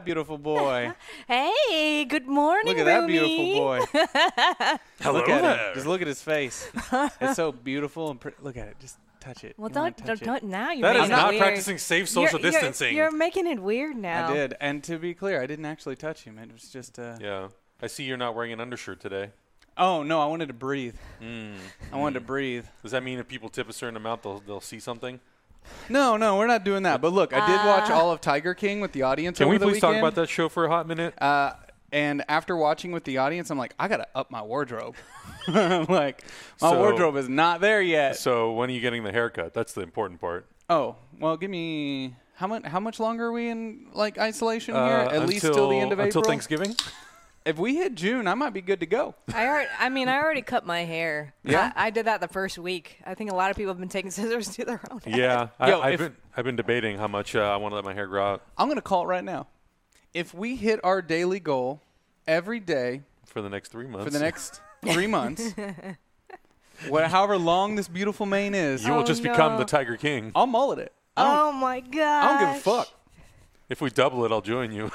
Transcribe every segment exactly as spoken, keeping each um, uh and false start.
that beautiful boy. Hey, good morning, Look at that Rumi. beautiful boy. Hello look at there. him. Just look at his face. It's so beautiful and pretty. Look at it. Just touch it. Well, You wanna don't, touch don't, it? don't now. You're That making is it not weird. practicing safe social You're- you're- distancing. You're, making it weird now. I did. And to be clear, I didn't actually touch him. It was just. Uh, Yeah. I see you're not wearing an undershirt today. Oh, no. I wanted to breathe. Mm. I wanted to breathe. Does that mean if people tip a certain amount, they'll they'll see something? No, no. We're not doing that. But look, I did watch all of Tiger King with the audience Can over we the please talk weekend. about that show for a hot minute? Uh, and after watching with the audience, I'm like, I got to up my wardrobe. I'm like, my So- wardrobe is not there yet. So when are you getting the haircut? That's the important part. Oh, well, give me how much? How much longer are we in like isolation Uh, here? At until, least till the end of until April. Thanksgiving. If we hit June, I might be good to go. I already, I mean, I already cut my hair. Yeah? I, I did that the first week. I think a lot of people have been taking scissors to their own head. Yeah, I, Yo, I've if- been I've been debating how much uh, I want to let my hair grow out I'm gonna call it right now. If we hit our daily goal every day for the next three months. for the next three months, what, however long this beautiful mane is, you will Oh, just become no. the Tiger King. I'll mullet it. I don't, Oh my god! I don't give a fuck. If we double it, I'll join you.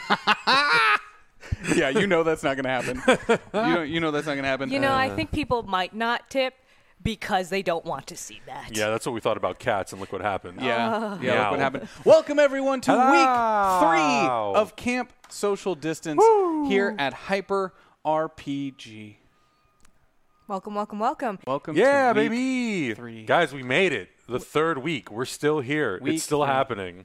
Yeah, you know that's not gonna happen. you know, you know that's not gonna happen. You know, I think people might not tip because they don't want to see that. Yeah, that's what we thought about cats, and look what happened. Yeah, yeah. Meow. Look what happened. Welcome everyone to Hello. week three of Camp Social Distance here at Hyper R P G. Welcome, welcome, welcome. Welcome. Yeah, to week baby. three. Guys, we made it. The third week. We're still here. Week it's still three. happening.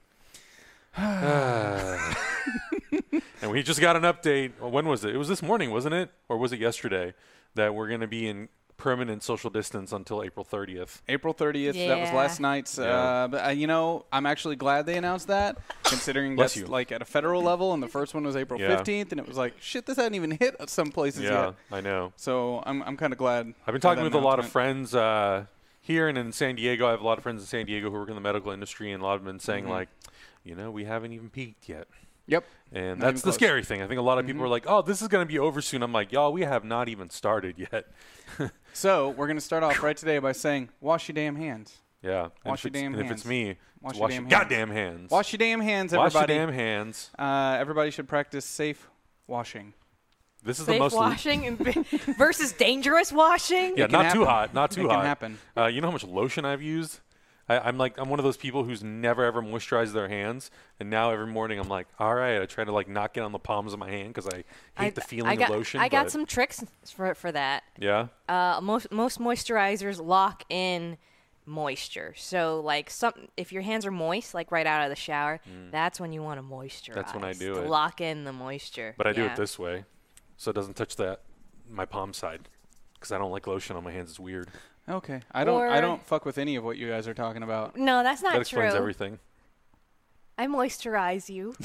And we just got an update. Well, when was it? It was this morning, wasn't it? Or was it yesterday? That we're going to be in permanent social distance until April thirtieth. April thirtieth. That was Yeah. last night's. Yeah. Uh, but uh, you know, I'm actually glad they announced that, considering Bless that's you. like at a federal level, and the first one was April Yeah. fifteenth, and it was like, shit, this hadn't even hit some places Yeah, yet. I know. So I'm I'm kind of glad. I've been by talking that with a lot of announcement. friends uh, here and in San Diego. I have a lot of friends in San Diego who work in the medical industry, and a lot of them have been saying, Mhm. like, you know, we haven't even peaked yet. Yep. And Not that's even the close. scary thing. I think a lot of people Mhm. are like, oh, this is going to be over soon. I'm like, y'all, we have not even started yet. So we're gonna start off right today by saying, wash your damn hands. Yeah. And Wash if your it's- damn and if hands. it's me, Wash it's your wash damn your hands. goddamn hands. Wash your damn hands, Wash your everybody. damn hands. Uh, everybody should practice safe washing. This is the Safe most. washing and versus dangerous washing. Yeah, It can not too happen. hot. Not too it hot. can happen. Uh, you know how much lotion I've used? I, I'm like, I'm one of those people who's never ever moisturized their hands, and now every morning I'm like, all right, I try to like not get on the palms of my hand because I hate I, the feeling I got, of lotion. I got but some tricks for for that. Yeah. Uh, most most moisturizers lock in moisture. So like some, if your hands are moist, like right out of the shower, that's when you want to moisturize. That's when I do to it. Lock in the moisture. But I do Yeah. it this way, so it doesn't touch that my palm side, because I don't like lotion on my hands. It's weird. Okay. I don't. I Or- don't fuck with any of what you guys are talking about. No, that's not that explains true. everything. I moisturize you.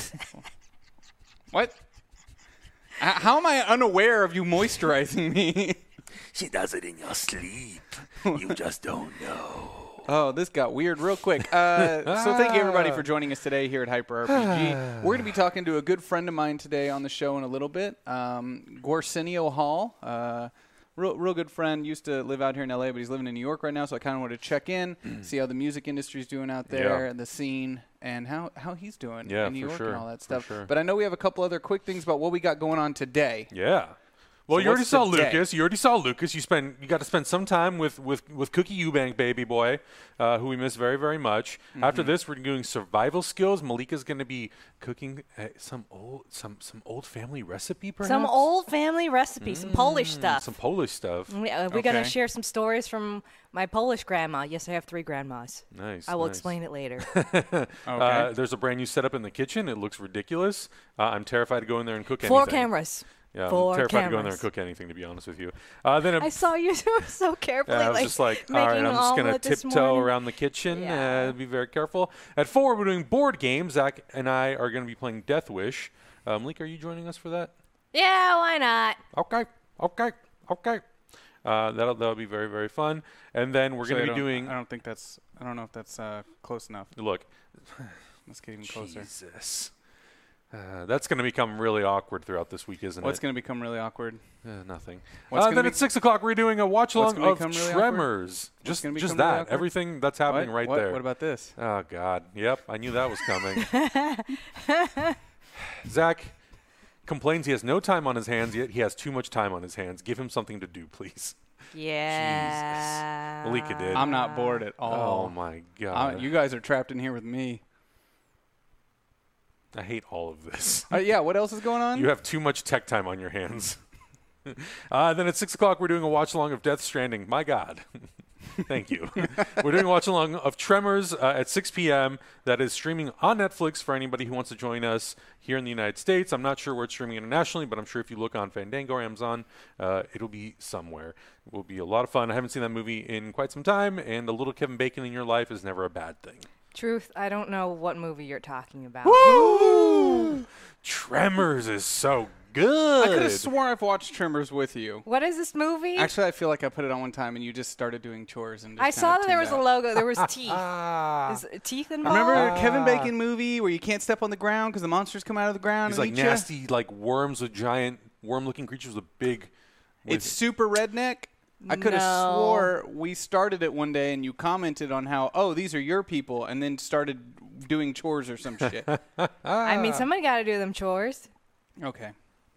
What? H- How am I unaware of you moisturizing me? She does it in your sleep. You just don't know. Oh, this got weird real quick. Uh, so thank you everybody for joining us today here at Hyper R P G. We're going to be talking to a good friend of mine today on the show in a little bit, um, Gorsenio Hall. Uh, real, real good friend. Used to live out here in L A, but he's living in New York right now. So I kind of wanted to check in, see how the music industry's doing out there, Yeah. the scene, and how, how he's doing Yeah, in New for York sure, and all that for stuff. sure. But I know we have a couple other quick things about what we got going on today. Yeah. Well, So you already what's saw today? Lucas. You already saw Lucas. You spend. You got to spend some time with with with Cookie Eubank, baby boy, uh, who we miss very very much. After Mm-hmm. this, we're doing survival skills. Malika's going to be cooking uh, some old some some old family recipe, perhaps. Some old family recipe, some Polish Mm, stuff. Some Polish stuff. We, uh, we're going to Okay. share some stories from my Polish grandma. Yes, I have three grandmas. Nice. I will nice. explain it later. Uh, there's a brand new setup in the kitchen. It looks ridiculous. Uh, I'm terrified to go in there and cook Four anything. cameras. Yeah, Four I'm terrified to go in there cameras. and cook anything, to be honest with you. Uh, then a, I saw you so carefully. Yeah, I was like, just like, all making right, an I'm just going to omelet this tiptoe morning. around the kitchen. Yeah. Uh, be very careful. At four, we're doing board games. Zach and I are going to be playing Death Wish. Uh, Malik, are you joining us for that? Yeah, why not? Okay, okay, okay. Uh, that'll that'll be very very fun. And then we're So I going to don't- be doing. I don't think that's. I don't know if that's uh, close enough. Look, Let's get even closer. Jesus, uh, that's going to become really awkward throughout this week, isn't What's it? going to become really awkward? Uh, nothing. What's Uh, gonna then be- at six o'clock, we're doing a watch What's along gonna of become really awkward? Tremors. Just gonna just become really that. awkward? Everything that's happening What? right what? there. What about this? Oh God. Yep. I knew that was coming. Zach complains he has no time on his hands, yet he has too much time on his hands. Give him something to do, please. Yeah. Malika did. I'm not bored at all. Oh, my Uh, God. you guys are trapped in here with me. I hate all of this. Uh, yeah, what else is going on? You have too much tech time on your hands. uh, then at six o'clock, we're doing a watch-along of Death Stranding. My God. Thank you. We're doing a watch-along of Tremors uh, at six p.m. That is streaming on Netflix for anybody who wants to join us here in the United States. I'm not sure where it's streaming internationally, but I'm sure if you look on Fandango or Amazon, uh, it'll be somewhere. It will be a lot of fun. I haven't seen that movie in quite some time, and a little Kevin Bacon in your life is never a bad thing. Truth, I don't know what movie you're talking about. Woo! Tremors is so good. I could have sworn I've watched Tremors with you. What is this movie? Actually, I feel like I put it on one time and you just started doing chores. And just I kinda saw that there tuned was a out. logo. There was teeth. Ah. Is it teeth involved? Remember Ah. Kevin Bacon movie where you can't step on the ground because the monsters come out of the ground These and like eat ya? nasty like worms with giant worm-looking creatures with big. with- It's super redneck. I could have No. swore we started it one day and you commented on how, oh, these are your people, and then started doing chores or some shit. I mean, somebody got to do them chores. Okay,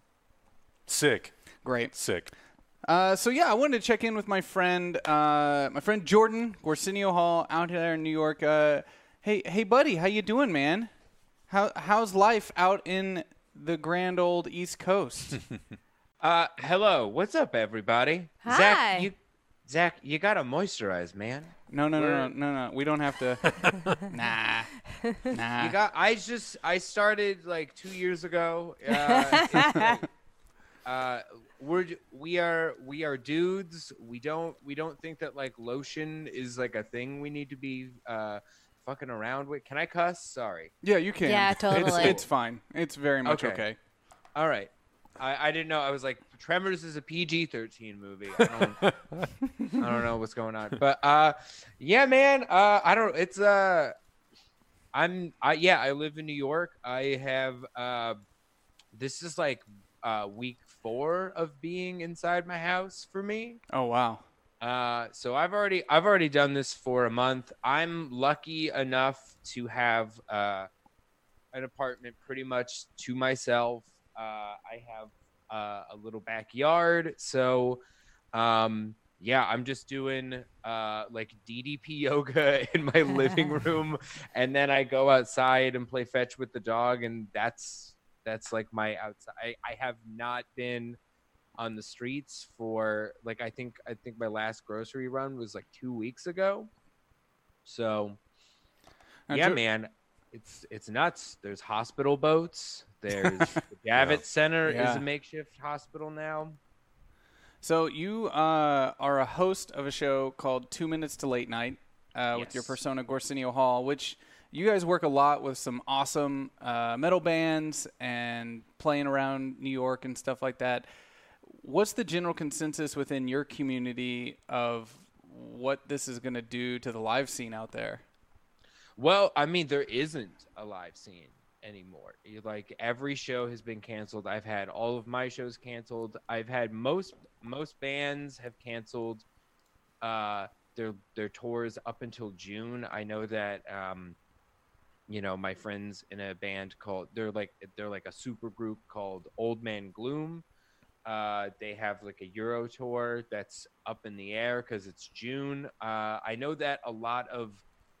Sick. great. Sick. Uh, so yeah, I wanted to check in with my friend, uh, my friend Jordan Gorsinio Hall out there in New York. Uh, hey, hey, buddy, how you doing, man? How how's life out in the grand old East Coast? Uh, hello. What's up, everybody? Hi. Zach, you, Zach, you gotta moisturize, man. No, no, no, no, We're- no, no. We don't have to. nah, nah. You got. I just. I started like two years ago. Uh, uh, we're j- we are we are dudes. We don't we don't think that like lotion is like a thing we need to be uh fucking around with. Can I cuss? Sorry. Yeah, you can. Yeah, It's, totally. it's fine. It's very much okay. Okay. All right. I, I didn't know. I was like, Tremors is a P G thirteen movie. I don't, I don't know what's going on. But uh, yeah, man. Uh, I don't. It's uh, I'm. I yeah. I live in New York. I have. Uh, this is like uh week four of being inside my house for me. Oh wow. Uh, so I've already I've already done this for a month. I'm lucky enough to have uh an apartment pretty much to myself. Uh, I have uh, a little backyard, so um, yeah, I'm just doing uh, like D D P yoga in my living room, and then I go outside and play fetch with the dog, and that's that's like my outside. I, I have not been on the streets for like I think I think my last grocery run was like two weeks ago. So Now, yeah, Jo- man, it's it's nuts. There's hospital boats. There's the Javits Center Yeah. is a makeshift hospital now. So you uh, are a host of a show called Two Minutes to Late Night uh, with your Yes. persona Gorsinio Hall, which you guys work a lot with some awesome uh, metal bands and playing around New York and stuff like that. What's the general consensus within your community of what this is going to do to the live scene out there? Well, I mean, there isn't a live scene anymore. You- Like every show has been canceled. I've had all of my shows canceled. I've had most most bands have canceled uh, their their tours up until June. I know that um, you know my friends in a band called they're like they're like a super group called Old Man Gloom. Uh, they have like a Euro tour that's up in the air because it's June. Uh, I know that a lot of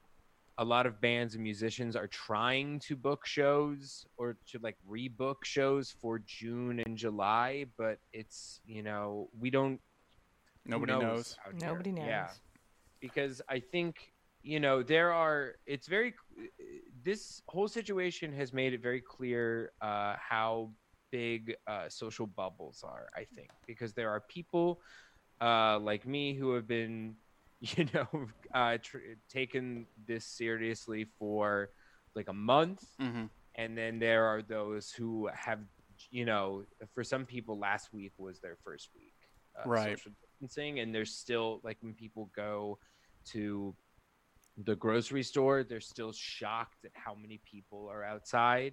a lot of bands and musicians are trying to book shows or to like rebook shows for June and July, but it's, you know, we don't who Nobody knows. out here. Nobody knows. Yeah. Because I think, you know, there are it's very this whole situation has made it very clear uh how big uh social bubbles are, I think, because there are people uh like me who have been you know, uh, tr- taken this seriously for like a month. Mm-hmm. And then there are those who have, you know, for some people, last week was their first week. Uh, Right. Social distancing. And there's still, like, when people go to the grocery store, they're still shocked at how many people are outside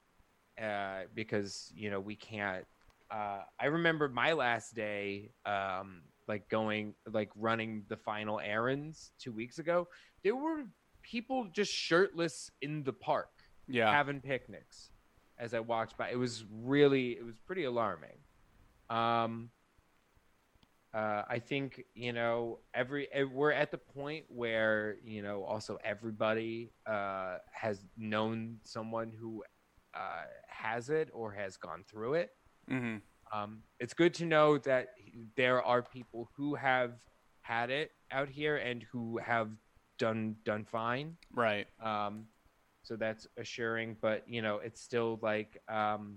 uh, because, you know, we can't. Uh, I remember my last day. Um, like going like running the final errands two weeks ago, there were people just shirtless in the park Yeah. having picnics. as I walked by. It was really, it was pretty alarming. Um, uh, I think, you know, every eh, we're at the point where, you know, also everybody uh, has known someone who uh, has it or has gone through it. Mm-hmm. Um, it's good to know that there are people who have had it out here and who have done done fine. Right. Um, so that's assuring, but you know, it's still like, um,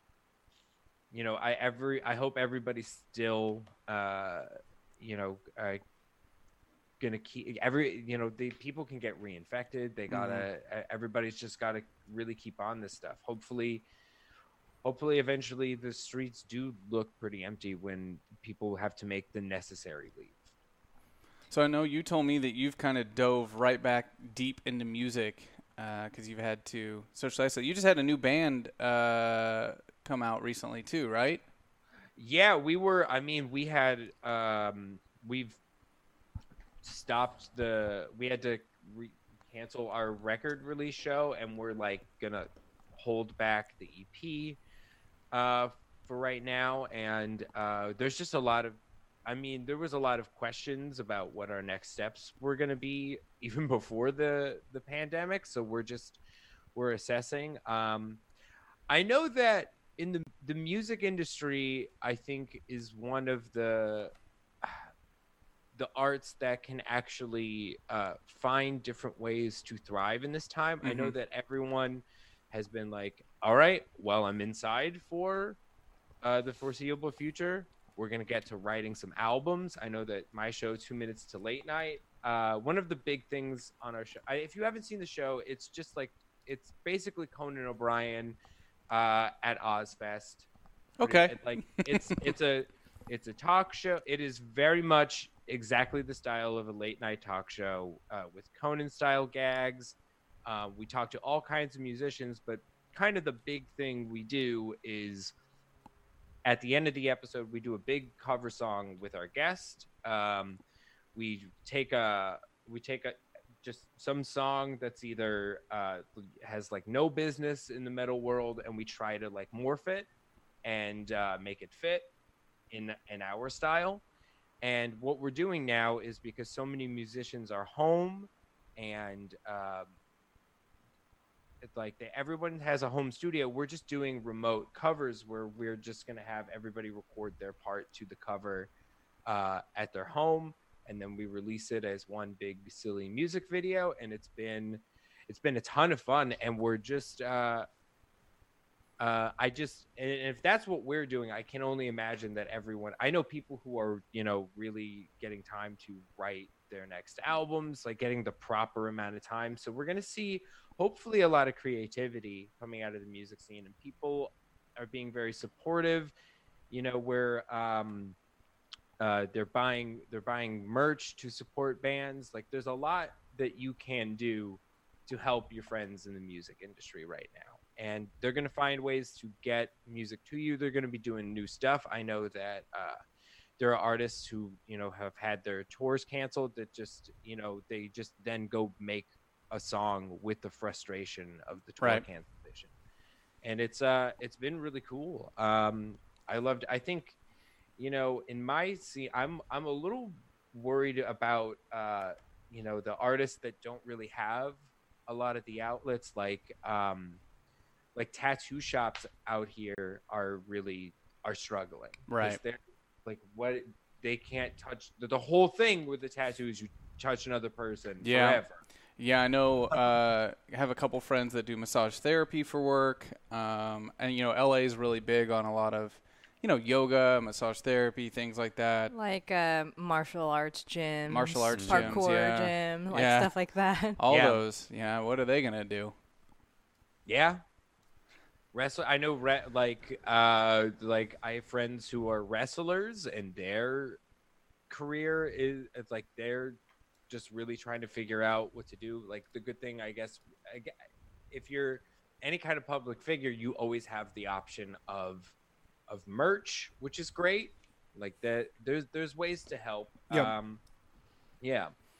you know, I every I hope everybody's still, uh, you know, uh, gonna keep every you know the people can get reinfected. They gotta mm-hmm. everybody's just gotta really keep on this stuff. Hopefully. Hopefully, eventually, the streets do look pretty empty when people have to make the necessary leave. So I know you told me that you've kind of dove right back deep into music because uh, you've had to socialize. So you just had a new band uh, come out recently too, right? Yeah, we were. I mean, we had um, we've stopped the. We had to re- cancel our record release show, and we're like gonna hold back the E P. Uh, for right now, and uh, there's just a lot of, I mean, there was a lot of questions about what our next steps were going to be even before the the pandemic. So we're just we're assessing. Um, I know that in the the music industry, I think is one of the the arts that can actually uh, find different ways to thrive in this time. Mm-hmm. I know that everyone has been like, all right, well, I'm inside for uh, the foreseeable future. We're going to get to writing some albums. I know that my show, Two Minutes to Late Night, uh, one of the big things on our show, I, if you haven't seen the show, it's just like, it's basically Conan O'Brien uh, at Ozfest. Okay. Like it's, it's a, it's a talk show. It is very much exactly the style of a late night talk show uh, with Conan style gags. Uh, we talk to all kinds of musicians, but kind of the big thing we do is at the end of the episode, we do a big cover song with our guest. Um, we take a we take a just some song that's either uh, has like no business in the metal world, and we try to like morph it and uh, make it fit in in our style. And what we're doing now is because so many musicians are home and uh, it's like they, everyone has a home studio. We're just doing remote covers where we're just going to have everybody record their part to the cover uh, at their home. And then we release it as one big silly music video. And it's been, it's been a ton of fun. And we're just, uh, uh, I just, and if that's what we're doing, I can only imagine that everyone, I know people who are, you know, really getting time to write their next albums, like getting the proper amount of time. So we're going to see hopefully a lot of creativity coming out of the music scene, and people are being very supportive. You know, where um, uh, they're buying they're buying merch to support bands. Like there's a lot that you can do to help your friends in the music industry right now. And they're going to find ways to get music to you. They're going to be doing new stuff. I know that uh, there are artists who, you know, have had their tours canceled that just, you know, they just then go make a song with the frustration of the tour right. cancellation. And it's uh it's been really cool. Um, I loved, I think, you know, in my scene, I'm, I'm a little worried about, uh, you know, the artists that don't really have a lot of the outlets, like, um, like tattoo shops out here are really are struggling. Right. They're like, what, they can't touch the, the whole thing with the tattoos. You touch another person yeah. forever. Yeah, I know. Uh, I have a couple friends that do massage therapy for work. Um, and, you know, L A is really big on a lot of, you know, yoga, massage therapy, things like that. Like uh, martial arts gyms. Martial arts parkour gyms, yeah. gym, like yeah. stuff like that. All yeah. those. Yeah, what are they going to do? Yeah. Wrestle. I know, re- like, uh, like I have friends who are wrestlers, and their career is it's like they're just really trying to figure out what to do. Like the good thing, I guess, if you're any kind of public figure, you always have the option of of merch, which is great. Like that, there's there's ways to help. Yeah. Um, yeah.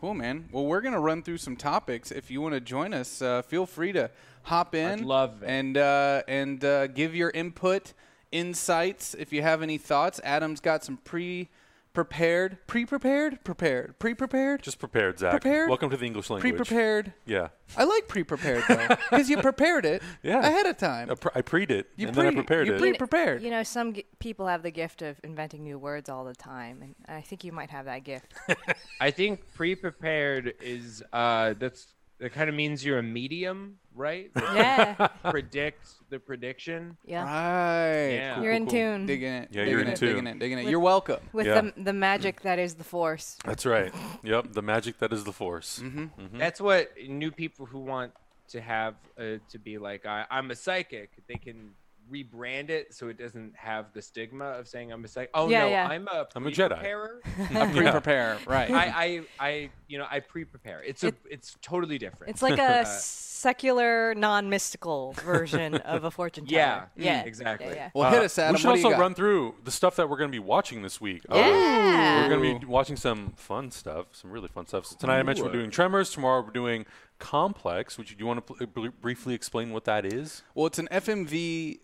Cool, man. Well, we're going to run through some topics. If you want to join us, uh, feel free to hop in. I'd love it. And, uh, and uh, give your input, insights. If you have any thoughts, Adam's got some pre-prepared, pre-prepared, prepared, pre-prepared, Just prepared, Zach. Prepared? Welcome to the English language. pre-prepared. Yeah. I like pre-prepared, though, because you prepared it Yeah. ahead of time. I, pre- I preed it, You and then I pre- prepared you it. pre- prepared. You know, some g- people have the gift of inventing new words all the time, and I think you might have that gift. I think pre-prepared is uh, that's that kind of means you're a medium, right? That Yeah. predict the prediction. Yeah. Right. Yeah. Cool, You're cool, in cool. tune. Digging it. Yeah, digging you're in it, tune. Digging it, digging it. With- You're welcome. With Yeah. the the magic that is the force. That's right. Yep, the magic that is the force. Mm-hmm. That's what new people who want to have uh, to be like I, I'm a psychic. They can rebrand it so it doesn't have the stigma of saying I'm a psychic. Oh Yeah, no, yeah. I'm a I'm a Jedi. pre-preparer. A pre-prepare, right. I, I, I, you know, I pre-prepare. It's a, It- it's totally different. It's like a secular, non-mystical version of a fortune teller. Yeah, Yeah. exactly. Yeah. yeah. well, Uh, hit us, Adam. we should what do you also got? run through the stuff that we're going to be watching this week. Uh, Yeah. We're going to be watching some fun stuff, some really fun stuff. So tonight I mentioned we're doing Tremors. Tomorrow we're doing Complex. Which do you want to pl- br- briefly explain what that is? Well, it's an F M V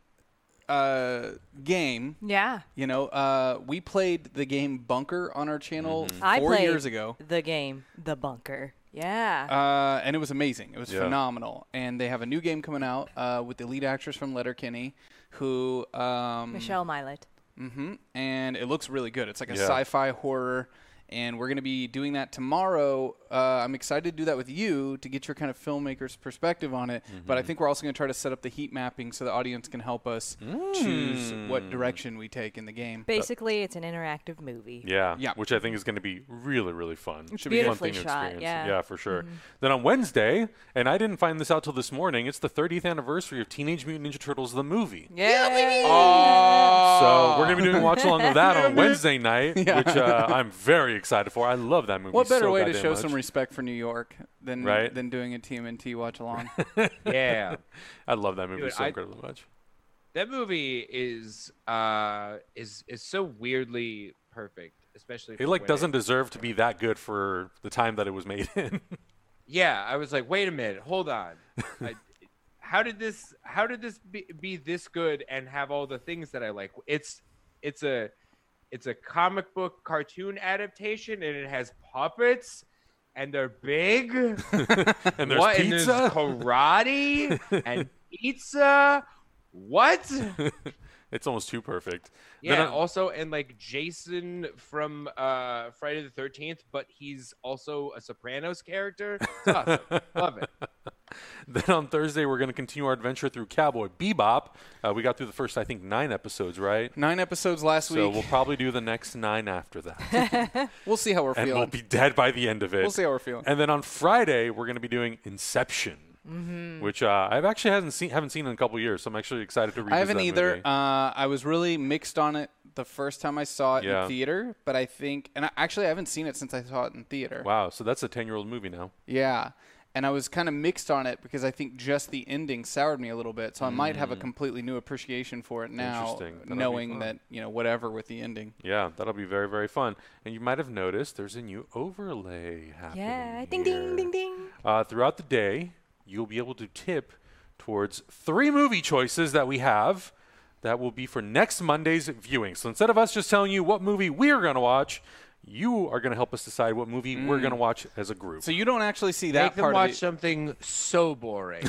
uh, game. Yeah. You know, uh, we played the game Bunker on our channel Mm-hmm. I four played years ago. the game, The Bunker. Yeah. Uh, and it was amazing. It was Yeah. phenomenal. And they have a new game coming out uh, with the lead actress from Letterkenny, who um, Michelle Milet. hmm And it looks really good. It's like a Yeah. sci-fi horror, and we're going to be doing that tomorrow. Uh, I'm excited to do that with you to get your kind of filmmaker's perspective on it. But I think we're also going to try to set up the heat mapping so the audience can help us choose what direction we take in the game. Basically, it's an interactive movie. Yeah, Yeah. which I think is going to be really, really fun. It's Should be a fun beautifully thing to shot, experience. yeah. Mm-hmm. for sure. Then on Wednesday, and I didn't find this out till this morning, it's the thirtieth anniversary of Teenage Mutant Ninja Turtles the movie. Yeah. So we're going to be doing a watch along of that on Wednesday night, which uh, I'm very excited for. I love that movie. What better so way to goddamn show much. some respect for New York than Right? than doing a T M N T watch along? Yeah, I love that movie Dude, so I- incredibly much. that movie is uh is is so weirdly perfect, especially. It for like when doesn't deserve to be that good for the time that it was made in. Yeah, I was like, wait a minute, hold on. I, how did this? How did this be, be this good and have all the things that I like? It's it's a it's a comic book cartoon adaptation, and it has puppets, and they're big. and there's what? And there's pizza. karate and pizza. What? It's almost too perfect. Yeah. Then on- Also, and like Jason from uh, Friday the thirteenth, but he's also a Sopranos character. It's awesome. Love it. Then on Thursday, we're going to continue our adventure through Cowboy Bebop. Uh, we got through the first, I think, nine episodes, right? Nine episodes last So week. we'll probably do the next nine after that. We'll see how we're and feeling. we'll be dead by the end of it. We'll see how we're feeling. And then on Friday, we're going to be doing Inception, Mm-hmm. which uh, I've actually hasn't seen haven't seen in a couple of years. So I'm actually excited to revisit I haven't that either. movie. Uh, I was really mixed on it the first time I saw it Yeah. in theater, but I think, and I, actually I haven't seen it since I saw it in theater. Wow, so that's a ten-year-old movie now. Yeah. And I was kind of mixed on it because I think just the ending soured me a little bit. So I might have a completely new appreciation for it now, Mm. Interesting. That'll be knowing fun. that, you know, whatever with the ending. Yeah, that'll be very, very fun. And you might have noticed there's a new overlay happening. Yeah. Ding, here. ding, ding, ding. Uh, throughout the day, you'll be able to tip towards three movie choices that we have that will be for next Monday's viewing. So instead of us just telling you what movie we're going to watch, you are going to help us decide what movie we're going to watch as a group. So you don't actually see that Make them part watch of it. something so boring.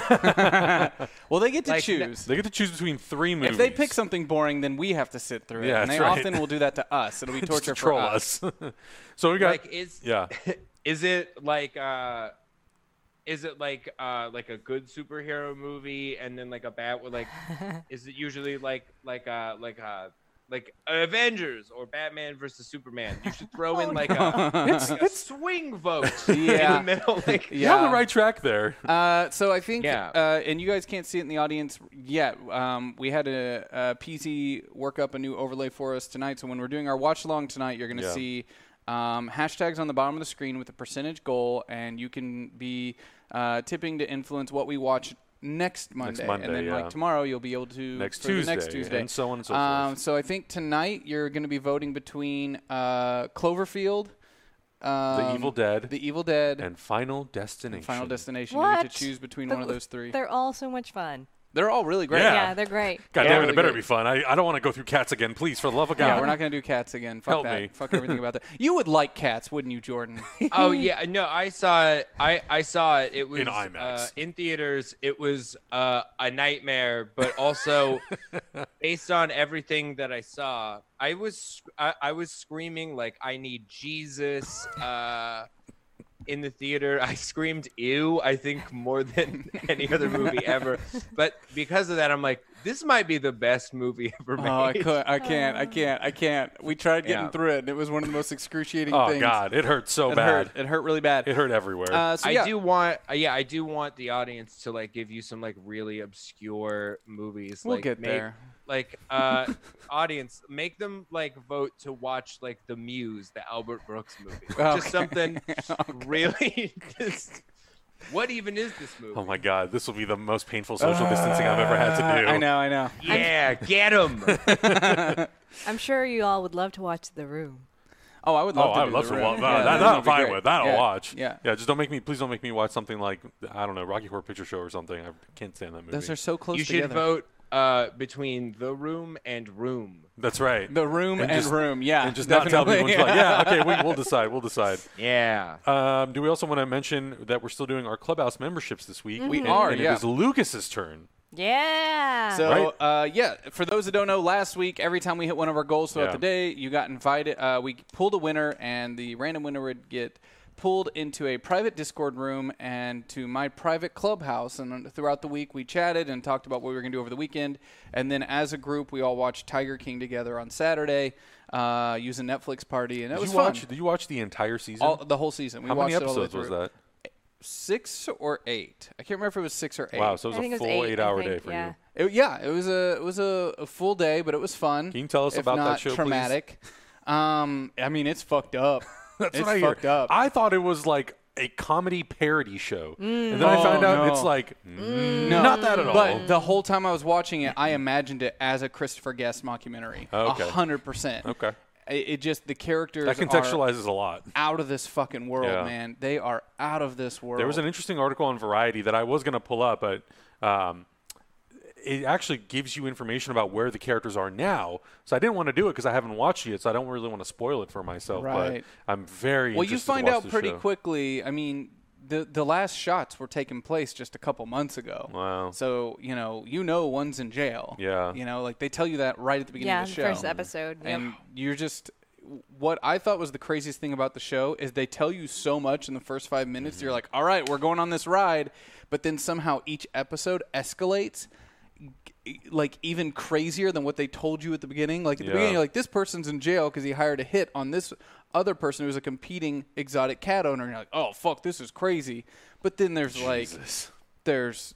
Well, they get to like, choose. They get to choose between three movies. If they pick something boring, then we have to sit through it. Yeah, and they that's right. often will do that to us. It'll be Just torture to troll for us. us. So we got like is yeah. is it like uh is it like uh like a good superhero movie and then like a bad like is it usually like like uh like uh like Avengers or Batman versus Superman? You should throw in like a, like a swing vote Yeah. in the middle. Like You're on the right track there. Uh, so I think, Yeah. uh, and you guys can't see it in the audience yet. Um, we had a, a P C work up a new overlay for us tonight. So when we're doing our watch along tonight, you're going to Yeah. see um, hashtags on the bottom of the screen with a percentage goal, and you can be uh, tipping to influence what we watch next Monday. Monday, and then yeah. like tomorrow, you'll be able to Next for the Tuesday, next Tuesday, and so on and so um, forth. So I think tonight you're going to be voting between uh, Cloverfield, Um, The Evil Dead. The Evil Dead. And Final Destination. And Final Destination. What? You get to choose between The- one of those three. They're all so much fun. They're all really great. Yeah. Yeah, they're great. God Yeah, damn it, really it better good. be fun. I, I don't want to go through Cats again, please, for the love of God. Yeah, we're not going to do Cats again. Fuck Help that. me. Fuck everything about that. You would like Cats, wouldn't you, Jordan? Oh yeah, no, I saw it. I, I saw it. It was In IMAX. Uh, in theaters. It was uh, a nightmare, but also based on everything that I saw, I was I, I was screaming like I need Jesus. Uh, in the theater, I screamed "ew!" I think more than any other movie ever. But because of that, I'm like, this might be the best movie ever made. Oh, I, could, I can't. I can't. I can't. We tried getting Yeah. through it, and it was one of the most excruciating Oh, things. God. It hurt so It bad. hurt. It hurt really bad. It hurt everywhere. Uh, so I yeah. do want, uh, yeah, I do want the audience to like give you some like really obscure movies. We'll like, get make, there. Like, uh, audience, make them like vote to watch like The Muse, the Albert Brooks movie, Okay. just something really. Just, what even is this movie? oh, my God. This will be the most painful social distancing I've ever had to do. I know. I know. Yeah, get him. I'm sure you all would love to watch The Room. Oh, I would Oh, love to I do would love The to Room. watch Yeah, that. that, that that I'm would be fine great. with. That I'll Yeah. watch. Yeah. Yeah, just don't make me, please don't make me watch something like, I don't know, Rocky Horror Picture Show or something. I can't stand that movie. Those are so close You should together. vote uh, between The Room and Room. That's right. The Room and, And just- Room. Yeah. and just not tell definitely. people, like, yeah, okay, we, we'll decide. We'll decide. Yeah. Um, do we also want to mention that we're still doing our clubhouse memberships this week? We And- are, and yeah. It is Lucas's turn. Yeah. So, Right? uh, yeah, for those that don't know, last week, every time we hit one of our goals throughout Yeah. the day, you got invited. Uh, we pulled a winner, and the random winner would get pulled into a private Discord room and to my private clubhouse. And throughout the week, we chatted and talked about what we were going to do over the weekend. And then as a group, we all watched Tiger King together on Saturday, uh, using Netflix Party, and that Did was you fun. watch? Did you watch the entire season? All, the whole season. We How watched many it all the way episodes was through. that? Six or eight? I can't remember if it was six or eight. Wow, so it I was think a it was full eight, I eight-hour think, day for yeah. you. It, yeah, it was a it was a, a full day, but it was fun. Can you tell us if about that not show, please? traumatic. Um, I mean, it's fucked up. That's it's what I hear. fucked up. I thought it was like a comedy parody show, and then I Oh, found out no. it's like no, not that at all. But the whole time I was watching it, I imagined it as a Christopher Guest mockumentary. A Oh, okay. hundred percent. Okay, It, it just the characters that are contextualizes a lot. out of this fucking world, Yeah. man. They are out of this world. There was an interesting article on Variety that I was going to pull up, but um, it actually gives you information about where the characters are now. So I didn't want to do it because I haven't watched it yet, so I don't really want to spoil it for myself. Right. But I'm very well, you interested to find watch out the pretty show. quickly. I mean, the the last shots were taking place just a couple months ago. Wow. So you know, you know, one's in jail. Yeah. You know, like they tell you that right at the beginning yeah, of the the show. first episode. Yep. And you're just. What I thought was the craziest thing about the show is they tell you so much in the first five minutes. Mm-hmm. You're like, all right, we're going on this ride, but then somehow each episode escalates. g- Like even crazier than what they told you at the beginning. Like at the Yeah. beginning, you're like, this person's in jail because he hired a hit on this other person who's a competing exotic cat owner. And you're like, oh fuck, this is crazy. But then there's like, Jesus. there's,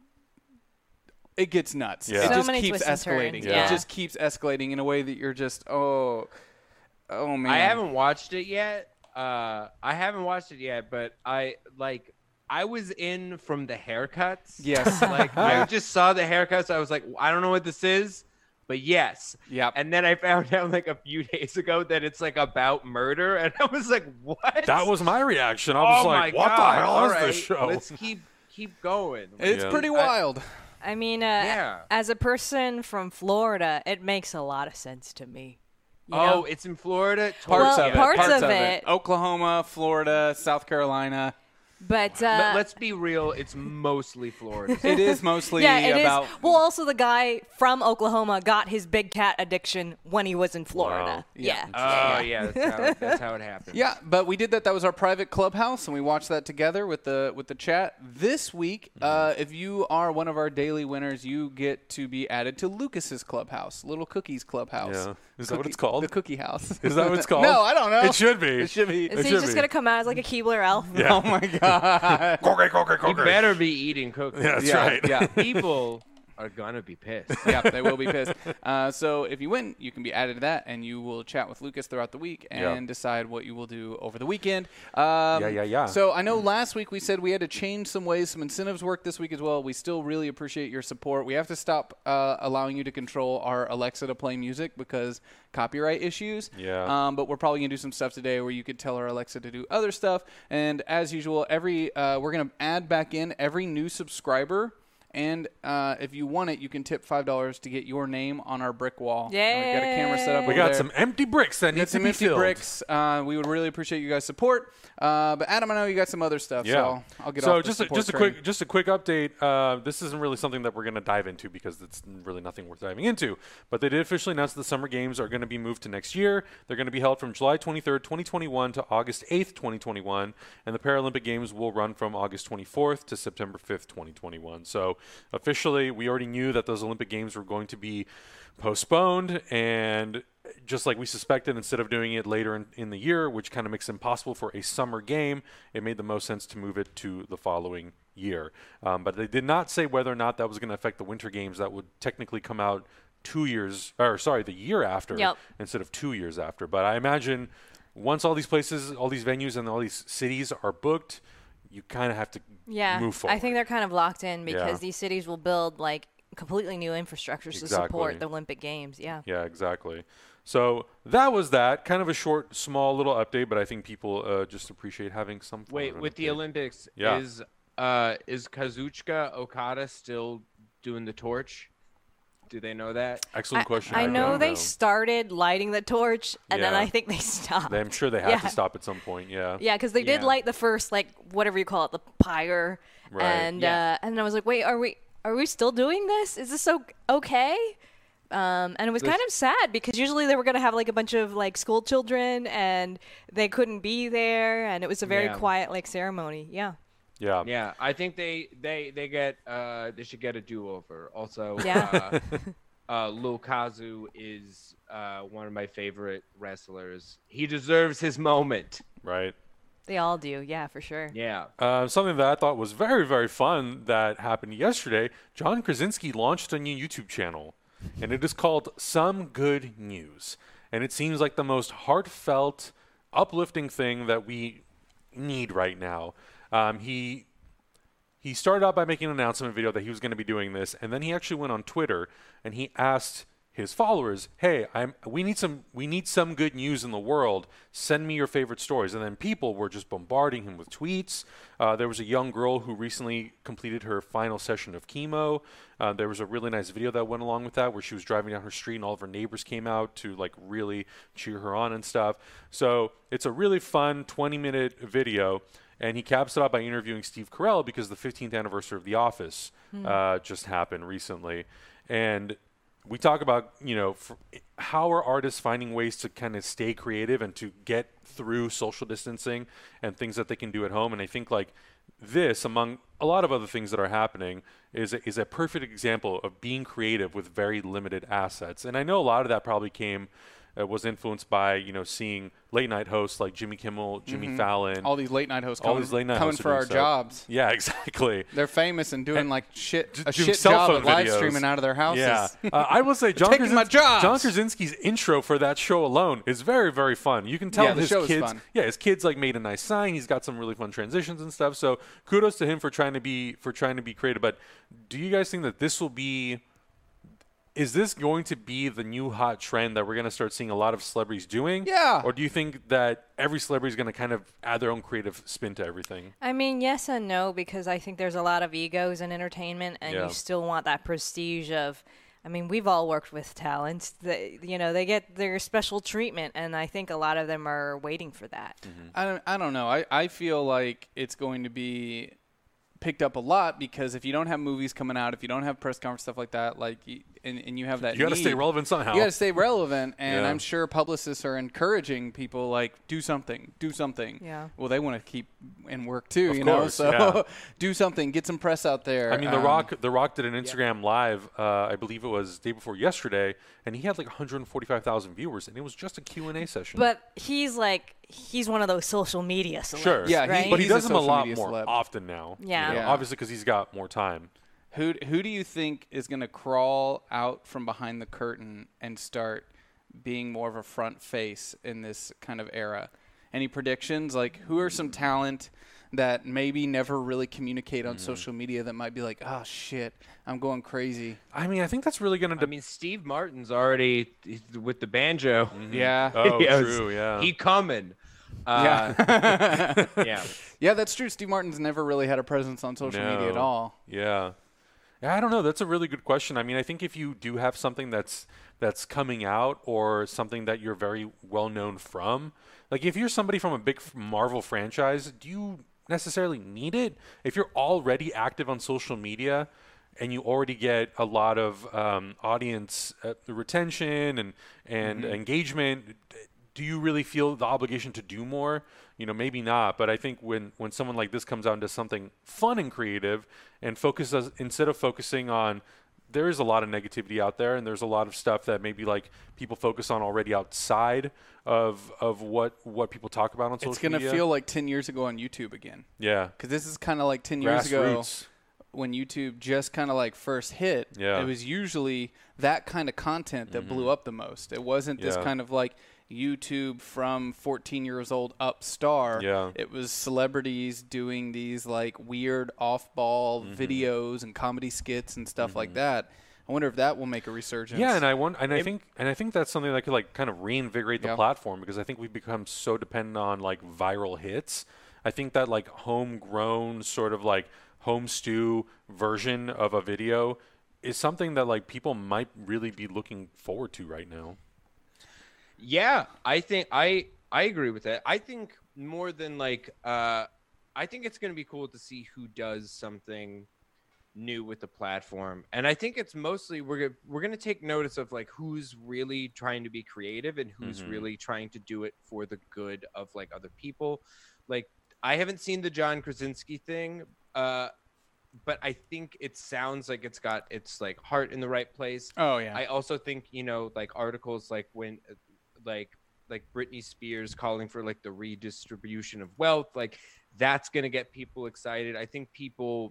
it gets nuts. Yeah. It So just many keeps twists and escalating. turns, yeah. It just keeps escalating in a way that you're just, oh, oh man. I haven't watched it yet. Uh, I haven't watched it yet, but I like. I was in from the haircuts. Yes. Like I just saw the haircuts. I was like, I don't know what this is, but yes. Yep. And then I found out like a few days ago that it's like about murder, and I was like, what? That was my reaction. I was oh like, my what God. the hell All is right, this show? Let's keep keep going. It's Yeah. pretty I- wild. I mean, uh, Yeah. as a person from Florida, it makes a lot of sense to me. You Oh, know? it's in Florida. Parts Well, of it. parts Parts of of it. Oklahoma, Florida, South Carolina. but uh, Let, let's be real. It's mostly Florida. It is mostly yeah, it is. about. Well, also the guy from Oklahoma got his big cat addiction when he was in Florida. Wow. Yeah. Oh yeah, that's how, that's how it happened. Yeah, but we did that. That was our private clubhouse, and we watched that together with the with the chat. This week, uh, if you are one of our daily winners, you get to be added to Lucas's clubhouse, Little Cookies Clubhouse. Yeah. Is that what Cookie- it's called? The Cookie House. Is that what it's called? No, I don't know. It should be. It should be. Is It he should just be. gonna come out as like a Keebler elf? Yeah. Oh my god. Cocker, cocker, You cocker. better be eating cookies. Yeah, that's yeah, right. Yeah. People are gonna be pissed. Yeah, they will be pissed. Uh, so if you win, you can be added to that, and you will chat with Lucas throughout the week and Yeah. decide what you will do over the weekend. Um, Yeah, yeah, yeah. So I know last week we said we had to change some ways, some incentives work this week as well. We still really appreciate your support. We have to stop uh, allowing you to control our Alexa to play music because copyright issues. Yeah. Um, but we're probably gonna do some stuff today where you could tell our Alexa to do other stuff. And as usual, every uh, we're gonna add back in every new subscriber. And uh, if you want it, you can tip five dollars to get your name on our brick wall. And we've got a camera set up. We over got there. some empty bricks that We need got to some be empty filled. bricks. Uh, we would really appreciate you guys' support. Uh, but Adam, I know you got some other stuff, Yeah. so I'll, I'll get so off the just a, support just a train. quick just a quick update. Uh, this isn't really something that we're going to dive into because it's really nothing worth diving into. But they did officially announce that the summer games are going to be moved to next year. They're going to be held from July twenty-third, twenty twenty-one to August eighth, twenty twenty-one, and the Paralympic Games will run from August twenty-fourth to September fifth, twenty twenty-one. So officially, we already knew that those Olympic Games were going to be postponed, and just like we suspected, instead of doing it later in, in the year, which kind of makes it impossible for a summer game, it made the most sense to move it to the following year. Um, but they did not say whether or not that was going to affect the Winter Games that would technically come out two years, or sorry, the year after Yep. instead of two years after. But I imagine once all these places, all these venues, and all these cities are booked, you kind of have to Yeah, move forward. I think they're kind of locked in because Yeah. these cities will build like completely new infrastructures to Exactly. support the Olympic Games. Yeah. Yeah, exactly. So that was that. Kind of a short, small little update, but I think people uh, just appreciate having some. form Wait, of an with the update. Olympics, Yeah. is uh is Kazuchika Okada still doing the torch? Do they know that? Excellent I, question. I know don't they started lighting the torch, and then Yeah. I think they stopped. I'm sure they had Yeah. to stop at some point. Yeah. Yeah, because they did Yeah. light the first, like, whatever you call it, the pyre, Right. and Yeah. uh, and I was like, wait, are we are we still doing this? Is this so okay? Um, and it was This- kind of sad because usually they were gonna have like a bunch of like school children, and they couldn't be there, and it was a very Yeah. quiet like ceremony. Yeah. Yeah. Yeah, I think they they they get uh they should get a do over. Also, Yeah. uh, uh, Lil Kazu is uh one of my favorite wrestlers. He deserves his moment. Right. They all do. Yeah, for sure. Yeah. Uh, something that I thought was very, very fun that happened yesterday. John Krasinski launched a new YouTube channel, and it is called Some Good News. And it seems like the most heartfelt, uplifting thing that we need right now. Um, he he started out by making an announcement video that he was going to be doing this, and then he actually went on Twitter and he asked his followers, "Hey, I'm we need some we need some good news in the world. Send me your favorite stories." And then people were just bombarding him with tweets. Uh, there was a young girl who recently completed her final session of chemo. Uh, there was a really nice video that went along with that, where she was driving down her street and all of her neighbors came out to like really cheer her on and stuff. So it's a really fun twenty minute video. And he caps it off by interviewing Steve Carell because the fifteenth anniversary of The Office uh, just happened recently. And we talk about, you know, f- how are artists finding ways to kind of stay creative and to get through social distancing and things that they can do at home. And I think like this, among a lot of other things that are happening, is a, is a perfect example of being creative with very limited assets. And I know a lot of that probably came uh, was influenced by, you know, seeing late night hosts like Jimmy Kimmel, Jimmy Fallon, All these late night hosts all coming, these late night coming hosts are for doing our stuff. jobs. Yeah, exactly. They're famous and doing like shit, a doing shit cell job phone at live videos. streaming out of their houses. Yeah, uh, I will say John, Taking my Krasinski, jobs. John Krasinski's intro for that show alone is very, very fun. You can tell Yeah, the his show is kids, fun. yeah, his kids like made a nice sign. He's got some really fun transitions and stuff. So kudos to him for trying to be for trying to be creative. But do you guys think that this will be? Is this going to be the new hot trend that we're going to start seeing a lot of celebrities doing? Yeah. Or do you think that every celebrity is going to kind of add their own creative spin to everything? I mean, yes and no, because I think there's a lot of egos in entertainment, and Yeah. you still want that prestige of. I mean, we've all worked with talents. That, you know, they get their special treatment, and I think a lot of them are waiting for that. I don't, I don't know. I, I feel like it's going to be picked up a lot because if you don't have movies coming out, if you don't have press conference stuff like that, like you, and, and you have that, You got to need, stay relevant somehow. You got to stay relevant, and Yeah. I'm sure publicists are encouraging people like do something, do something. Yeah. Well, they want to keep and work too, Of you course, know. So yeah. do something, get some press out there. I mean, The Um, Rock. The Rock did an Instagram live. Uh, I believe it was day before yesterday, and he had like one hundred forty-five thousand viewers, and it was just a Q and A session. But he's like, he's one of those social media celebs, sure, Yeah, he- right? but he He's a does them a social lot media more celeb. often now. Yeah. you know, Yeah. obviously because he's got more time. Who who do you think is going to crawl out from behind the curtain and start being more of a front face in this kind of era? Any predictions? Like, who are some talent that maybe never really communicate on mm. social media that might be like, oh, shit, I'm going crazy? I mean, I think that's really going to... De- I mean, Steve Martin's already with the banjo. Mm-hmm. Yeah. Oh, he true, yeah. He coming. Uh, yeah. yeah. Yeah, that's true. Steve Martin's never really had a presence on social no. media at all. Yeah. Yeah, I don't know. That's a really good question. I mean, I think if you do have something that's that's coming out or something that you're very well known from, like if you're somebody from a big Marvel franchise, do you necessarily need it? If you're already active on social media and you already get a lot of um, audience uh, retention and and mm-hmm. engagement, do you really feel the obligation to do more? You know, maybe not. But I think when, when someone like this comes out and does something fun and creative and focuses, instead of focusing on, there is a lot of negativity out there and there's a lot of stuff that maybe like people focus on already outside of of what, what people talk about on social media. It's going to feel like ten years ago on YouTube again. Yeah. Because this is kind of like ten years ago when YouTube just kind of like first hit. Yeah. It was usually that kind of content that mm-hmm. blew up the most. It wasn't this yeah. kind of like YouTube from fourteen years old up star. Yeah. It was celebrities doing these like weird off-ball mm-hmm. videos and comedy skits and stuff mm-hmm. like that. I wonder if that will make a resurgence. Yeah, and I want, and I think, and I think that's something that could like kind of reinvigorate the yeah. platform, because I think we've become so dependent on like viral hits. I think that like homegrown sort of like home stew version of a video is something that like people might really be looking forward to right now. Yeah, I think I I agree with that. I think more than like uh, I think it's going to be cool to see who does something new with the platform, and I think it's mostly we're gonna, we're going to take notice of like who's really trying to be creative and who's mm-hmm. really trying to do it for the good of like other people. Like I haven't seen the John Krasinski thing, uh, but I think it sounds like it's got its like heart in the right place. Oh yeah. I also think, you know, like articles like when like like Britney Spears calling for like the redistribution of wealth, like that's going to get people excited. I think people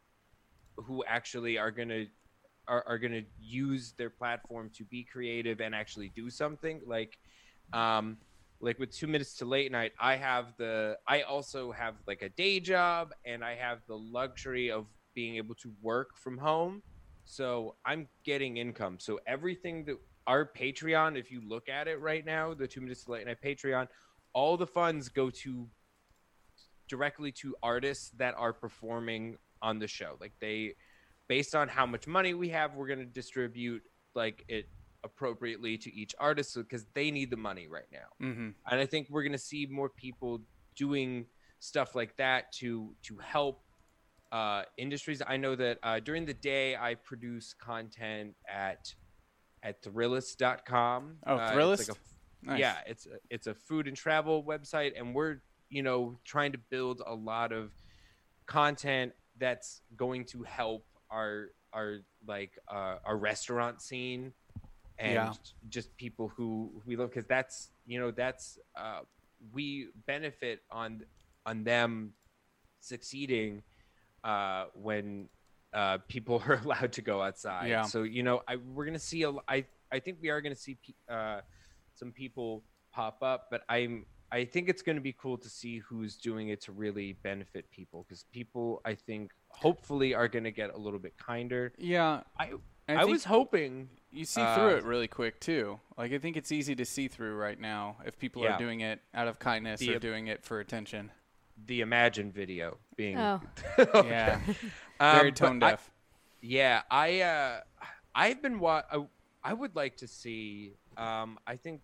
who actually are going to are, are going to use their platform to be creative and actually do something like um like with Two Minutes to Late Night, I have the I also have like a day job and I have the luxury of being able to work from home. So I'm getting income. So everything that our Patreon, if you look at it right now, the Two Minutes to Late Night Patreon, all the funds go to directly to artists that are performing on the show. Like they, based on how much money we have, we're going to distribute like it appropriately to each artist because they need the money right now. Mm-hmm. And I think we're going to see more people doing stuff like that to to help uh, industries. I know that uh, during the day I produce content at at Thrillist dot com. Oh, uh, Thrillist? It's like a, nice. Yeah, it's a, it's a food and travel website, and we're you know trying to build a lot of content that's going to help our our like uh, our restaurant scene and yeah. just people who we love, because that's you know that's uh, we benefit on on them succeeding uh, when uh, people are allowed to go outside. Yeah. So you know I we're gonna see a I I think we are gonna see uh, some people pop up, but I'm I think it's going to be cool to see who's doing it to really benefit people, because people, I think, hopefully are going to get a little bit kinder. Yeah. I I, I was hoping. You see uh, through it really quick, too. Like, I think it's easy to see through right now if people yeah. are doing it out of kindness the, or doing it for attention. The Imagine video being. Oh. Yeah. Very um, tone deaf. I, yeah. I, uh, I've been wa- I, I would like to see, um, I think,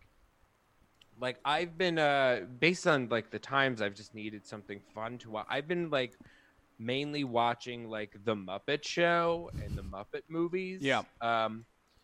like I've been uh based on like the times I've just needed something fun to watch. I've been like mainly watching like the Muppet Show and the Muppet movies. Yeah. Um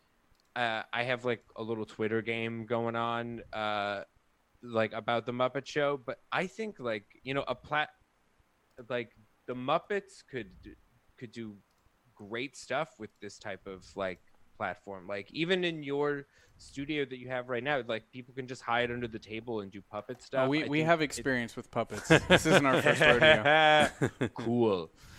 uh I have like a little Twitter game going on uh like about the Muppet Show, but I think like, you know, a plat like the Muppets could could do great stuff with this type of like platform. Like even in your studio that you have right now, like people can just hide under the table and do puppet stuff. Oh, we I we think have experience it, with puppets. This isn't our first rodeo. Cool.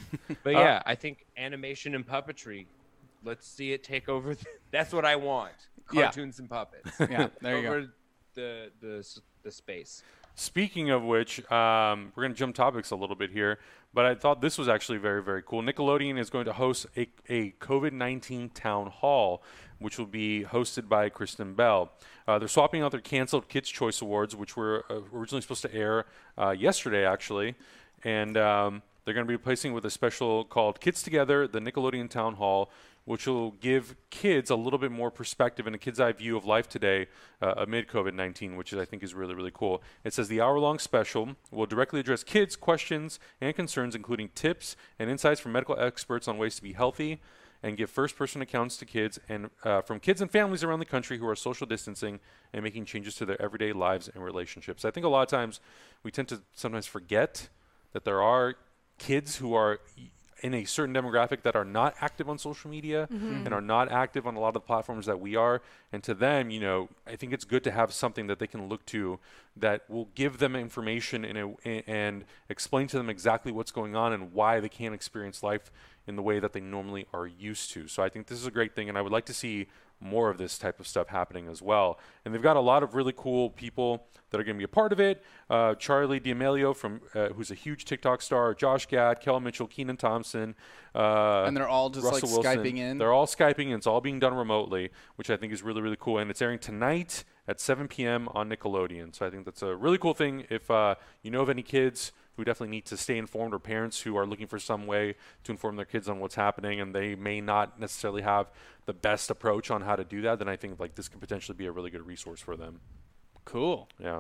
But yeah, I think animation and puppetry. Let's see it take over. th- That's what I want. Yeah. Cartoons and puppets. Yeah, there you over go. the the s- the space. Speaking of which, um, we're going to jump topics a little bit here, but I thought this was actually very, very cool. Nickelodeon is going to host a, a COVID nineteen town hall, which will be hosted by Kristen Bell. Uh, they're swapping out their canceled Kids' Choice Awards, which were uh, originally supposed to air uh, yesterday, actually, and um, they're going to be replacing it with a special called Kids Together, the Nickelodeon Town Hall, which will give kids a little bit more perspective and a kid's eye view of life today uh, amid COVID nineteen, which is, I think is really, really cool. It says the hour-long special will directly address kids' questions and concerns, including tips and insights from medical experts on ways to be healthy, and give first-person accounts to kids and uh, from kids and families around the country who are social distancing and making changes to their everyday lives and relationships. I think a lot of times we tend to sometimes forget that there are kids who are in a certain demographic that are not active on social media Mm-hmm. and are not active on a lot of the platforms that we are. And to them, you know, I think it's good to have something that they can look to that will give them information in a, and explain to them exactly what's going on and why they can't experience life in the way that they normally are used to. So I think this is a great thing, and I would like to see more of this type of stuff happening as well. And they've got a lot of really cool people that are going to be a part of it. Uh, Charlie D'Amelio, from uh, who's a huge TikTok star, Josh Gad, Kel Mitchell, Keenan Thompson. Uh, And they're all just Russell like Wilson. Skyping in. They're all Skyping, and it's all being done remotely, which I think is really, really cool. And it's airing tonight at seven p.m. on Nickelodeon. So I think that's a really cool thing. If uh, you know of any kids who definitely need to stay informed, or parents who are looking for some way to inform their kids on what's happening and they may not necessarily have the best approach on how to do that, then I think like this could potentially be a really good resource for them. Cool. Yeah.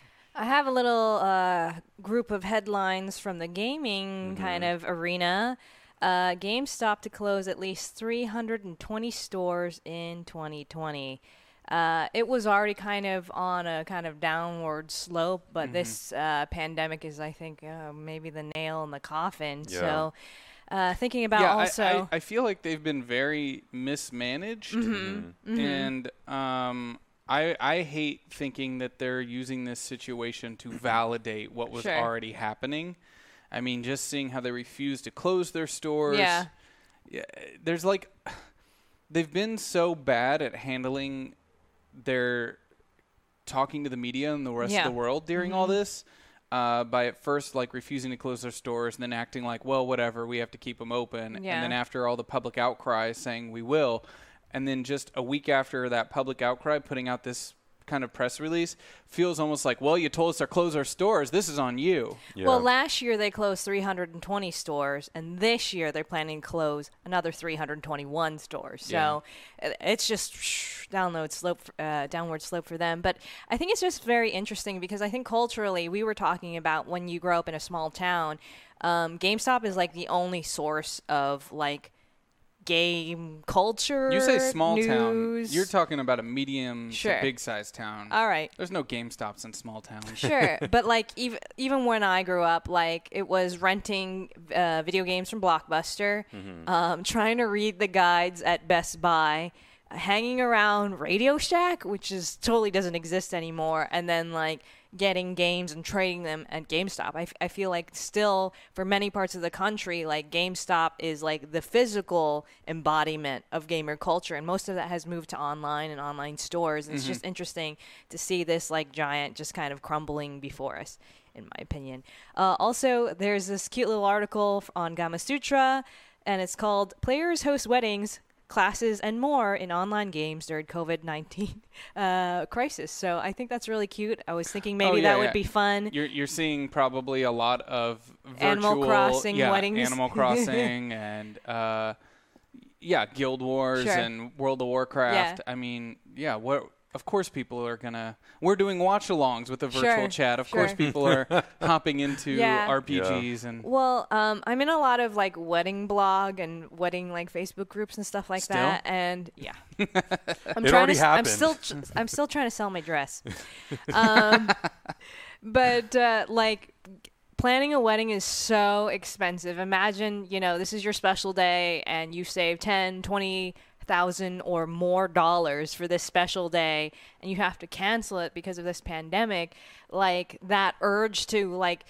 I have a little uh, group of headlines from the gaming kind of arena. Uh, GameStop to close at least three hundred twenty stores in twenty twenty. Uh, it was already kind of on a kind of downward slope, but this uh, pandemic is, I think, uh, maybe the nail in the coffin. Yeah. So, uh, thinking about yeah, I- also, I, I feel like they've been very mismanaged, Mm-hmm. and um, I I hate thinking that they're using this situation to validate what was Sure. already happening. I mean, just seeing how they refuse to close their stores. Yeah. Yeah, there's like, they've been so bad at handling their talking to the media and the rest Yeah. of the world during all this. Uh, by at first like refusing to close their stores and then acting like, well, whatever, we have to keep them open. Yeah. And then after all the public outcry saying we will, and then just a week after that public outcry putting out this kind of press release, feels almost like, well, you told us to close our stores. This is on you. Yeah. well, last year they closed three hundred twenty stores, and this year they're planning to close another three hundred twenty-one stores. So uh, it's just downward slope, uh, downward slope for them. But I think it's just very interesting because I think culturally, we were talking about when you grow up in a small town, um, GameStop is like the only source of like game culture. You say small town, news. you're talking about a medium Sure. to big size town. All right. There's no GameStops in small towns. Sure, but like even even when I grew up, like it was renting uh, video games from Blockbuster, um, trying to read the guides at Best Buy, hanging around Radio Shack, which is totally doesn't exist anymore, and then like getting games and trading them at GameStop. I, f- I feel like still for many parts of the country, like GameStop is like the physical embodiment of gamer culture, and most of that has moved to online and online stores. And it's just interesting to see this like giant just kind of crumbling before us, in my opinion. Uh, also, there's this cute little article f- on Gama Sutra, and it's called "Players Host Weddings, Classes, and More in Online Games During COVID nineteen uh, Crisis." So I think that's really cute. I was thinking maybe Oh, yeah, that would yeah. be fun. You're you're seeing probably a lot of virtual Animal Crossing yeah, weddings. Animal Crossing and uh, yeah, Guild Wars Sure. and World of Warcraft. Yeah. I mean, yeah, what of course people are gonna we're doing watch-alongs with the virtual Sure, chat. Of sure. course people are hopping into Yeah. R P Gs and Well, um, I'm in a lot of like wedding blog and wedding like Facebook groups and stuff like Still? that, and yeah, I'm It trying already to. s- I'm happened. still. tr- I'm still trying to sell my dress. Um, but uh, like planning a wedding is so expensive. Imagine, you know, this is your special day, and you save ten, twenty thousand or more dollars for this special day, and you have to cancel it because of this pandemic. Like that urge to like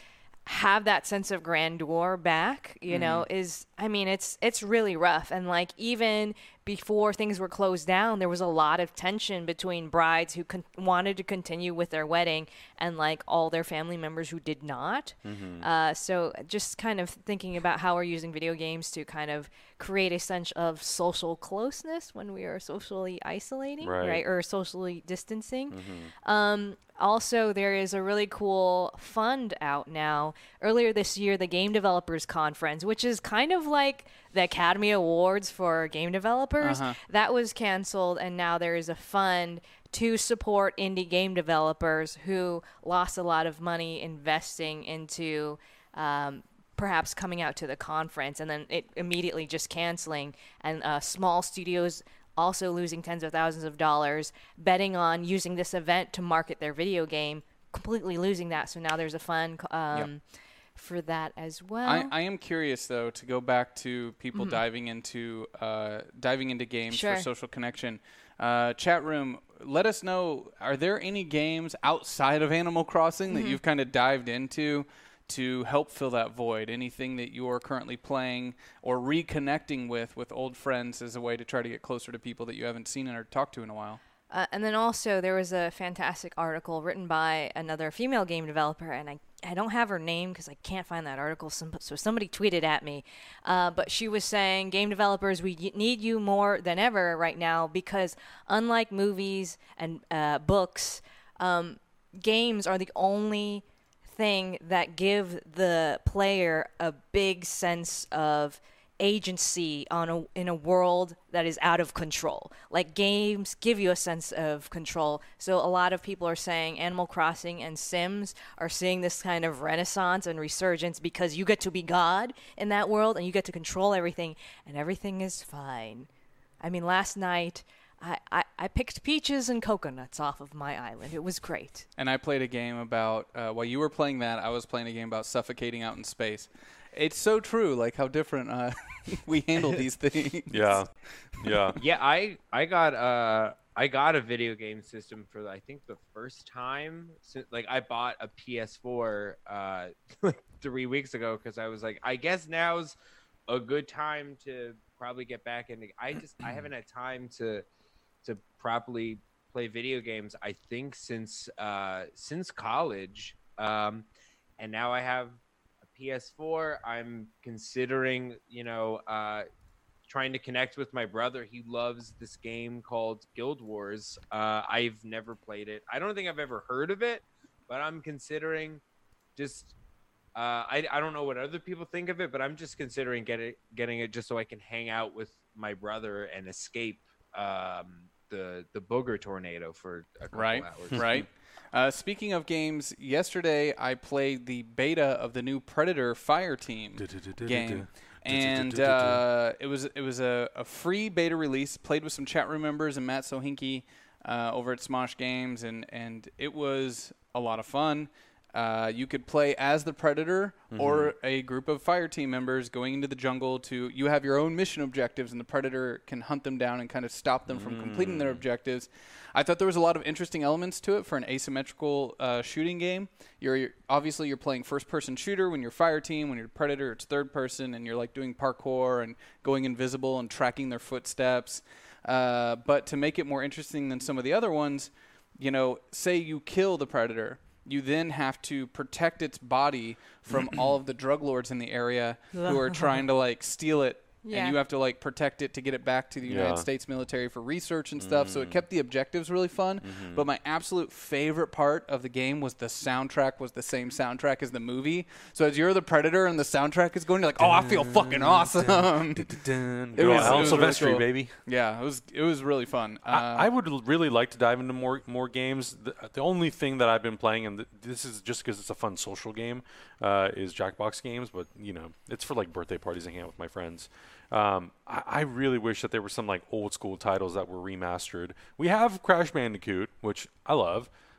have that sense of grandeur back, you mm-hmm. know, is, I mean, it's it's really rough. And like even before things were closed down, there was a lot of tension between brides who con- wanted to continue with their wedding and like all their family members who did not. Mm-hmm. Uh, so just kind of thinking about how we're using video games to kind of create a sense of social closeness when we are socially isolating, right? right? Or socially distancing. Mm-hmm. Um, Also, there is a really cool fund out now. Earlier this year, the Game Developers Conference, which is kind of like the Academy Awards for game developers, uh-huh. that was canceled, and now there is a fund to support indie game developers who lost a lot of money investing into um, perhaps coming out to the conference, and then it immediately just canceling, and uh, small studios also losing tens of thousands of dollars, betting on using this event to market their video game, completely losing that. So now there's a fund um, yep. for that as well. I, I am curious, though, to go back to people mm-hmm. diving into uh, diving into games sure. for social connection. Uh, chat room, let us know, are there any games outside of Animal Crossing mm-hmm. that you've kind of dived into to help fill that void? Anything that you are currently playing or reconnecting with with old friends as a way to try to get closer to people that you haven't seen or talked to in a while? Uh, and then also there was a fantastic article written by another female game developer, and I, I don't have her name because I can't find that article, so somebody tweeted at me. Uh, but she was saying, game developers, we need you more than ever right now because unlike movies and uh, books, um, games are the only thing that give the player a big sense of agency on a in a world that is out of control. Like games give you a sense of control. So a lot of people are saying Animal Crossing and Sims are seeing this kind of renaissance and resurgence because you get to be God in that world and you get to control everything and everything is fine. I mean, last night I, I, I picked peaches and coconuts off of my island. It was great. And I played a game about, uh, while you were playing that, I was playing a game about suffocating out in space. It's so true, like how different uh, we handle these things. Yeah, yeah. Yeah, I I got uh I got a video game system for I think the first time. Since, like I bought a P S four uh three weeks ago because I was like, I guess now's a good time to probably get back into. I just I haven't had time to. to properly play video games, I think, since uh, since college. Um, and now I have a P S four. I'm considering, you know, uh, trying to connect with my brother. He loves this game called Guild Wars. Uh, I've never played it. I don't think I've ever heard of it, but I'm considering just uh, I, I don't know what other people think of it, but I'm just considering get it, getting it just so I can hang out with my brother and escape um, the the booger tornado for a couple right, hours. Right. Uh, speaking of games, yesterday I played the beta of the new Predator Fireteam game, and uh, it was it was a, a free beta release. Played with some chat room members and Matt Sohinki uh, over at Smosh Games, and and it was a lot of fun. Uh, you could play as the Predator mm-hmm. or a group of fire team members going into the jungle to, you have your own mission objectives and the Predator can hunt them down and kind of stop them mm. from completing their objectives. I thought there was a lot of interesting elements to it for an asymmetrical uh, shooting game. You're, you're obviously you're playing first person shooter when you're fire team, when you're Predator it's third person and you're like doing parkour and going invisible and tracking their footsteps. Uh, but to make it more interesting than some of the other ones, you know, say you kill the Predator, you then have to protect its body from all of the drug lords in the area who are trying to like steal it. Yeah. And you have to like protect it to get it back to the United yeah. States military for research and stuff. Mm. So it kept the objectives really fun. Mm-hmm. But my absolute favorite part of the game was the soundtrack was the same soundtrack as the movie. So as you're the Predator and the soundtrack is going, you're like, oh, I feel fucking awesome. It was Alan Silvestri, really cool. baby. Yeah, it was it was really fun. Uh, I, I would really like to dive into more more games. The, the only thing that I've been playing, and th- this is just because it's a fun social game, uh, is Jackbox games. But you know, it's for like birthday parties and hang out with my friends. Um, I, I really wish that there were some like old school titles that were remastered. We have Crash Bandicoot, which I love,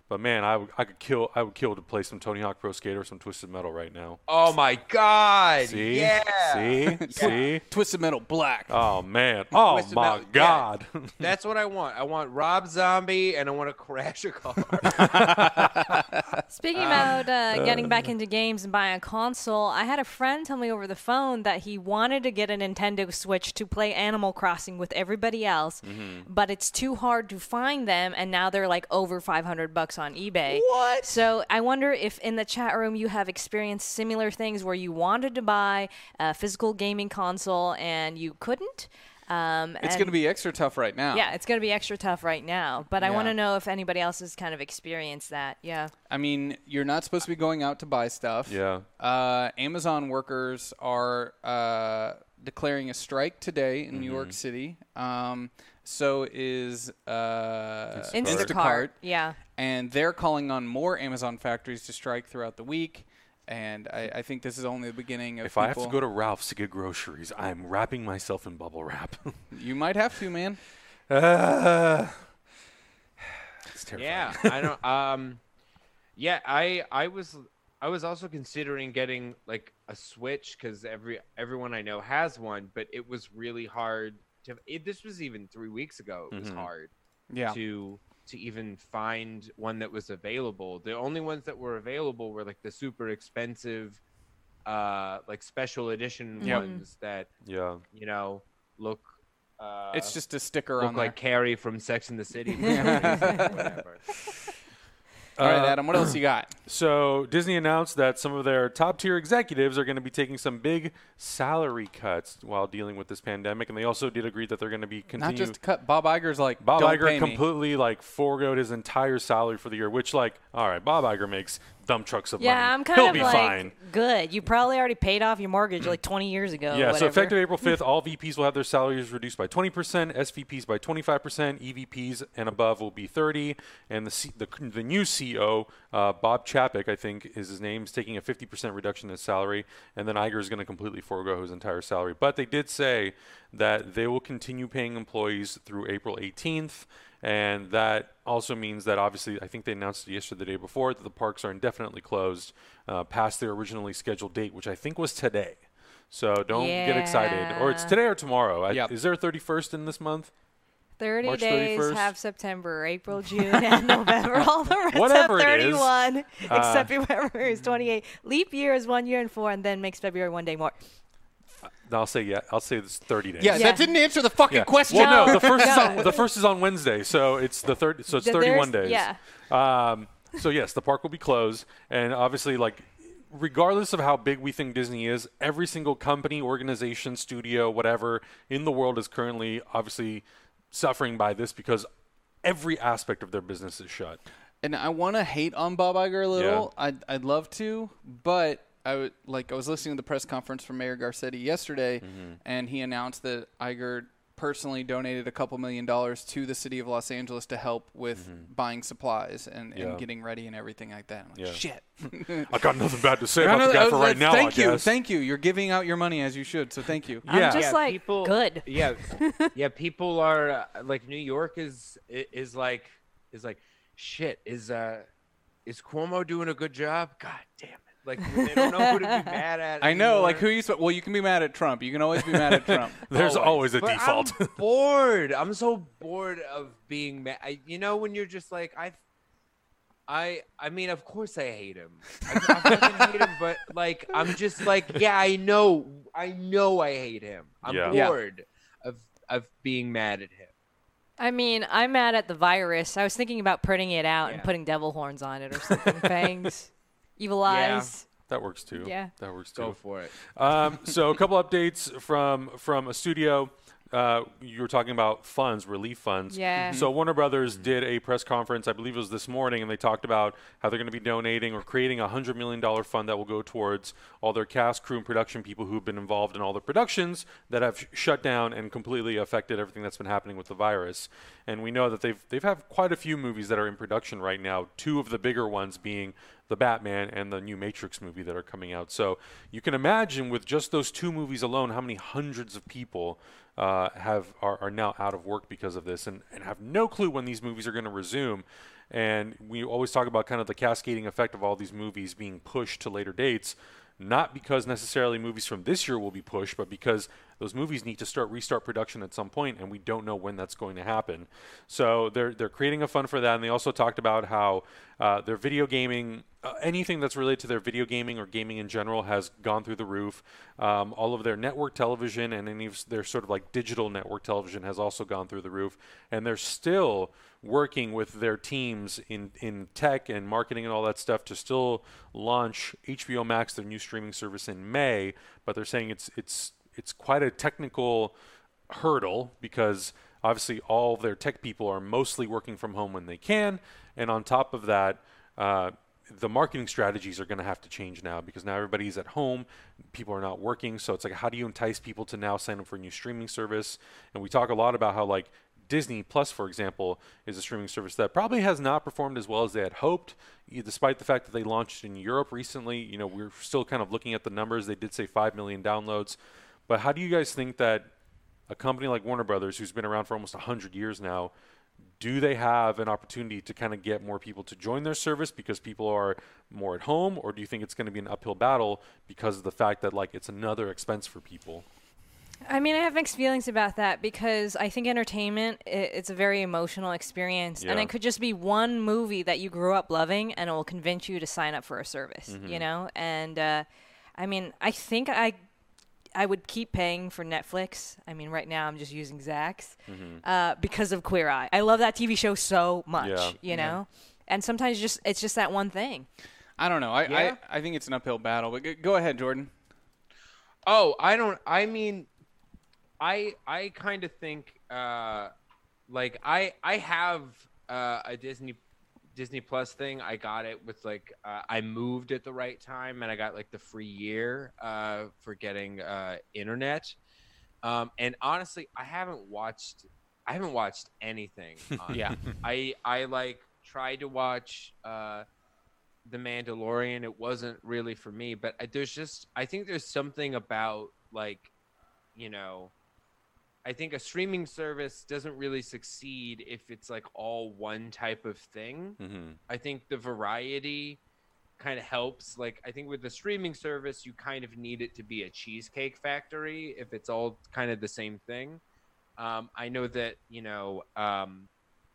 But man, I, w- I could kill I would kill to play some Tony Hawk Pro Skater or some Twisted Metal right now. Oh my God! See? Yeah. See? See? Twisted Metal Black. Oh man. Oh Twisted my Metal- yeah. God. That's what I want. I want Rob Zombie, and I want to crash a car. Speaking about uh, getting back into games and buying a console, I had a friend tell me over the phone that he wanted to get a Nintendo Switch to play Animal Crossing with everybody else, Mm-hmm. but it's too hard to find them, and now they're like over five hundred bucks on eBay. What? So I wonder if in the chat room you have experienced similar things where you wanted to buy a physical gaming console and you couldn't. Um, It's and- going to be extra tough right now. Yeah, it's going to be extra tough right now. But I want Yeah. to know if anybody else has kind of experienced that. Yeah. I mean, you're not supposed to be going out to buy stuff. Yeah. Uh, Amazon workers are uh, declaring a strike today in New York City. Um, so is uh, Instacart. Instacart. Yeah. And they're calling on more Amazon factories to strike throughout the week. And I, I think this is only the beginning of If people. I have to go to Ralph's to get groceries, I'm wrapping myself in bubble wrap. You might have to, man. uh, it's terrifying. Yeah, I don't. Um, yeah, I I was I was also considering getting like a Switch because every everyone I know has one, but it was really hard to. It, this was even three weeks ago. It was Mhm. hard Yeah. to to even find one that was available. The only ones that were available were like the super expensive, uh, like special edition Yep. ones that Yeah. you know look. Uh, It's just a sticker look on like there. Carrie from Sex and the City. Whatever. All right, Uh, Adam, what else you got? So Disney announced that some of their top-tier executives are going to be taking some big salary cuts while dealing with this pandemic, and they also did agree that they're going to be continue. Not just cut. Bob Iger's like, Bob don't Iger pay me. completely like foregoed his entire salary for the year, which like, all right, Bob Iger makes dump trucks of Yeah, money. I'm kind He'll of be like, fine. good. You probably already paid off your mortgage like twenty years ago. Yeah, so whatever. effective April fifth, all V Ps will have their salaries reduced by twenty percent, S V Ps by twenty-five percent, E V Ps and above will be thirty, and the C- the, the new C E O, uh, Bob Chapek, I think is his name, is taking a fifty percent reduction in his salary, and then Iger is going to completely forego his entire salary. But they did say that they will continue paying employees through April eighteenth, and that also means that obviously, I think they announced it yesterday, the day before, that the parks are indefinitely closed uh, past their originally scheduled date, which I think was today. So don't get excited. Or it's Yeah. today or tomorrow. I, Yep. Is there a thirty-first in this month? thirty March days, thirty-first? half September, April, June, and November. All the rest Whatever have it is. thirty-one, Uh, except February is twenty-eight. Leap year is one year and four, and then makes February one day more. I'll say yeah. I'll say it's thirty days. Yeah, Yeah. that didn't answer the fucking Yeah. question. Well, no, No. the first is No. on the first is on Wednesday, so it's the third. So it's Th- thirty-one there's- days. yeah. Um, so yes, the park will be closed, and obviously, like, regardless of how big we think Disney is, every single company, organization, studio, whatever in the world is currently obviously suffering by this because every aspect of their business is shut. And I want to hate on Bob Iger a little. I'd, I'd love to, but I would like I was listening to the press conference from Mayor Garcetti yesterday, and he announced that Iger personally donated a couple million dollars to the city of Los Angeles to help with buying supplies and, Yeah. and getting ready and everything like that. I'm like, Yeah. shit. I got nothing bad to say I about know the guy that- for right now. Thank I you, guess. thank you. You're giving out your money as you should, so thank you. I'm Yeah. just Yeah, like, people- good. Yeah, yeah. People are uh, like New York is is like is like shit. Is uh is Cuomo doing a good job? God damn it! Like they don't know who to be mad at. I know, like who anymore. you. sp- Well, you can be mad at Trump. You can always be mad at Trump. There's always a But default. I'm bored. I'm so bored of being mad. I, you know, when you're just like I, I, I mean, of course I hate him. I, I fucking hate him, but like I'm just like, yeah, I know, I know, I hate him. I'm Yeah. Yeah. bored of of being mad at him. I mean, I'm mad at the virus. I was thinking about printing it out and Yeah. putting devil horns on it or something. Fangs, evil Yeah. eyes. That works too. Yeah. That works too. Go for it. Um, so a couple updates from from a studio. Uh, you were talking about funds, relief funds. Yeah. So Warner Brothers did a press conference, I believe it was this morning, and they talked about how they're going to be donating or creating a hundred million dollar fund that will go towards all their cast, crew, and production people who've been involved in all the productions that have sh- shut down and completely affected everything that's been happening with the virus. And we know that they've they've have quite a few movies that are in production right now. Two of the bigger ones being the Batman and the new Matrix movie that are coming out. So you can imagine with just those two movies alone, how many hundreds of people uh, have are, are now out of work because of this, and, and have no clue when these movies are going to resume. And we always talk about kind of the cascading effect of all these movies being pushed to later dates, not because necessarily movies from this year will be pushed, but because those movies need to start restart production at some point, and we don't know when that's going to happen. So they're they're creating a fund for that, and they also talked about how uh, their video gaming, uh, anything that's related to their video gaming or gaming in general, has gone through the roof. Um, all of their network television and any of their sort of like digital network television has also gone through the roof, and they're still working with their teams in, in tech and marketing and all that stuff to still launch H B O Max, their new streaming service, in May. But they're saying it's it's it's quite a technical hurdle because obviously all their tech people are mostly working from home when they can, and on top of that, uh, the marketing strategies are going to have to change now because now everybody's at home, people are not working. So it's like, how do you entice people to now sign up for a new streaming service? And we talk a lot about how like Disney Plus, for example, is a streaming service that probably has not performed as well as they had hoped, despite the fact that they launched in Europe recently. You know, we're still kind of looking at the numbers. They did say five million downloads. But how do you guys think that a company like Warner Brothers, who's been around for almost one hundred years now, do they have an opportunity to kind of get more people to join their service because people are more at home? Or do you think it's going to be an uphill battle because of the fact that like it's another expense for people? I mean, I have mixed feelings about that because I think entertainment, it, it's a very emotional experience. Yeah. And it could just be one movie that you grew up loving and it will convince you to sign up for a service, Mm-hmm. you know? And, uh, I mean, I think I I would keep paying for Netflix. I mean, right now I'm just using Zax Mm-hmm. uh, because of Queer Eye. I love that T V show so much, Yeah. you know? And sometimes just it's just that one thing. I don't know. I, Yeah. I, I think it's an uphill battle. But g- go ahead, Jordan. Oh, I don't. I mean, I I kind of think uh, like I I have uh, a Disney Disney Plus thing. I got it with like uh, I moved at the right time, and I got like the free year uh, for getting uh, internet. Um, and honestly, I haven't watched I haven't watched anything. On Yeah. I I like tried to watch uh, The Mandalorian. It wasn't really for me, but I, there's just I think there's something about like, you know, I think a streaming service doesn't really succeed if it's like all one type of thing. Mm-hmm. I think the variety kind of helps. Like I think with the streaming service, you kind of need it to be a cheesecake factory if it's all kind of the same thing. Um, I know that, you know, um,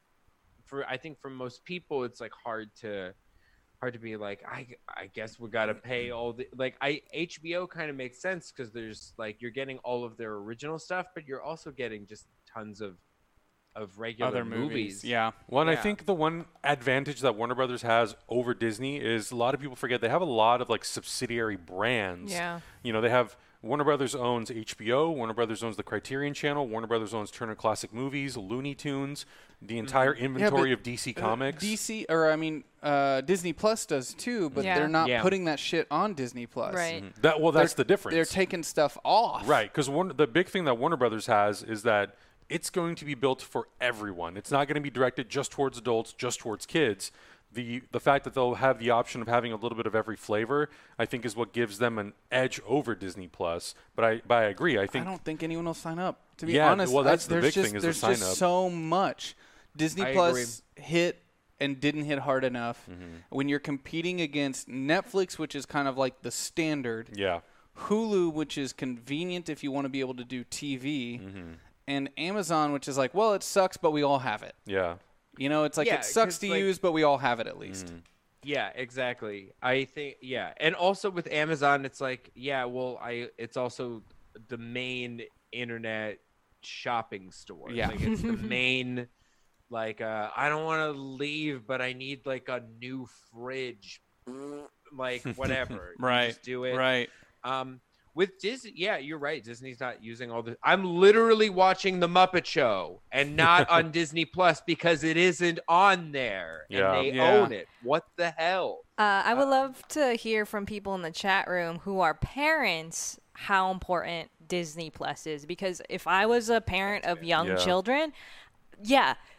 for I think for most people, it's like hard to hard to be like, I, I guess we got to pay all the like I H B O kind of makes sense because there's like you're getting all of their original stuff, but you're also getting just tons of of regular Other movies. movies. Yeah. One, I Yeah. think the one advantage that Warner Brothers has over Disney is a lot of people forget they have a lot of like subsidiary brands. Yeah. You know, they have Warner Brothers owns H B O, Warner Brothers owns the Criterion Channel, Warner Brothers owns Turner Classic Movies, Looney Tunes, the entire inventory but, of D C Uh, Comics. D C, or I mean, uh, Disney Plus does too, but Yeah. they're not Yeah. putting that shit on Disney Plus. Right. Mhm. That well, that's They're- the difference. They're taking stuff off. Right, because the big thing that Warner Brothers has is that it's going to be built for everyone. It's not going to be directed just towards adults, just towards kids. The the fact that they'll have the option of having a little bit of every flavor, I think, is what gives them an edge over Disney Plus. But I but I agree. I I think don't think anyone will sign up. To be Yeah, honest, well, that's I, the there's big just, thing is the there's sign just up. so much. Disney I Plus hit and didn't hit hard enough. Mm-hmm. When you're competing against Netflix, which is kind of like the standard, yeah, Hulu, which is convenient if you want to be able to do T V, Mm-hmm. and Amazon, which is like, well, it sucks, but we all have it. yeah. You know, it's like Yeah, it sucks 'cause, to like- use, but we all have it at least. Mm-hmm. Yeah, exactly. I think yeah, and also with Amazon, it's like yeah, well, I it's also the main internet shopping store. Yeah. like it's the main. Like uh, I don't want to leave, but I need like a new fridge. Like whatever, You Right. just do it. Right. Um, with Disney, yeah, you're right. Disney's not using all the. I'm literally watching the Muppet Show and not on Disney Plus because it isn't on there, Yeah. and they Yeah. own it. What the hell? Uh, I would love to hear from people in the chat room who are parents how important Disney Plus is, because if I was a parent of young Yeah. children, yeah,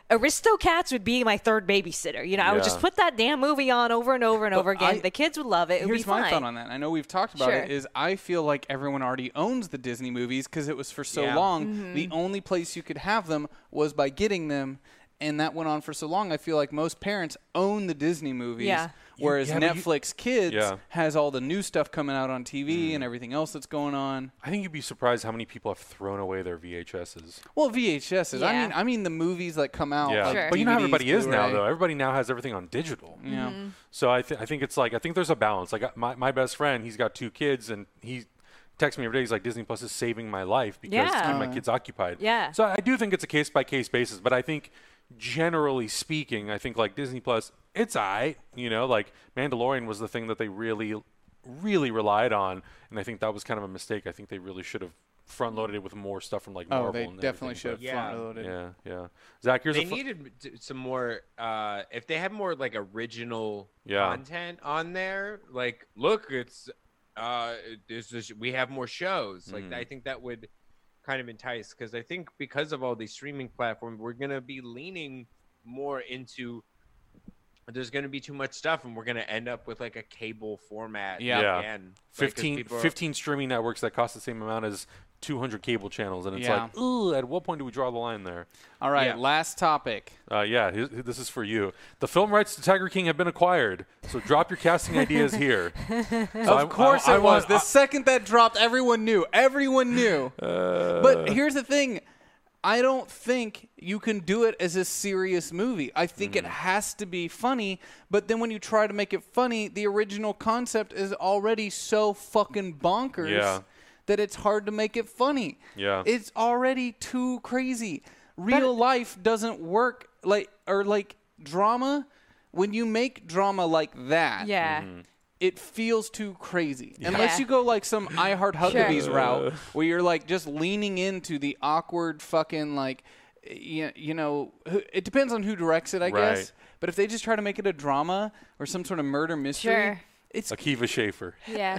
Aristocats would be my third babysitter. You know, I would Yeah. just put that damn movie on over and over and over again. I- the kids would love it. It would be Here's fine. my thought on that. I know we've talked about Sure. it. Is I feel like everyone already owns the Disney movies because it was for so Yeah. long. Mm-hmm. The only place you could have them was by getting them, and that went on for so long. I feel like most parents own the Disney movies. Yeah. Whereas yeah, but you- Netflix Kids Yeah. has all the new stuff coming out on T V Mm. and everything else that's going on. I think you'd be surprised how many people have thrown away their V H S's. Well, V H Ss. I Yeah. mean, I mean the movies that come out. Yeah, like Sure. but you know how D V Ds, everybody is now, Blu-ray. though. Everybody now has everything on digital. Yeah. Mm-hmm. So I, th- I think it's like I think there's a balance. Like uh, my my best friend, he's got two kids, and he texts me every day. He's like, Disney Plus is saving my life because it's Yeah. keeping my Oh, yeah. kids occupied. Yeah. So I do think it's a case by case basis, but I think generally speaking, I think like Disney Plus, it's aight. You know, like Mandalorian was the thing that they really, really relied on, and I think that was kind of a mistake. I think they really should have front loaded it with more stuff from like Marvel. Oh, they and definitely everything, should have but- Yeah. front loaded. Yeah, yeah. Zach, here's They a fu- needed t- some more. Uh, if they had more like original Yeah. content on there, like look, it's uh, there's this, we have more shows. Like Mhm. I think that would kind of entice because I think because of all these streaming platforms, we're gonna be leaning more into. There's going to be too much stuff, and we're going to end up with like a cable format. Yeah. Yeah. again. Like, 'cause fifteen, people are- fifteen streaming networks that cost the same amount as two hundred cable channels, and it's Yeah. like, ooh, at what point do we draw the line there? All right, Yeah. last topic. Uh, yeah, here's- this is for you. The film rights to Tiger King have been acquired, so drop your casting ideas here. So Of I- course I- I it was. want- The second that dropped, everyone knew. Everyone knew. Uh, but here's the thing. I don't think you can do it as a serious movie. I think Mm. it has to be funny, but then when you try to make it funny, the original concept is already so fucking bonkers Yeah. that it's hard to make it funny. Yeah. It's already too crazy. Real life doesn't work like or like drama. When you make drama like that, Yeah. Mm-hmm. it feels too crazy. Unless Yeah. you go like some I Heart Huckabees Sure. route where you're like just leaning into the awkward fucking like you, you know, who- it depends on who directs it, I Right. guess. But if they just try to make it a drama or some sort of murder mystery, Sure. it's Akiva Schaffer. Yeah.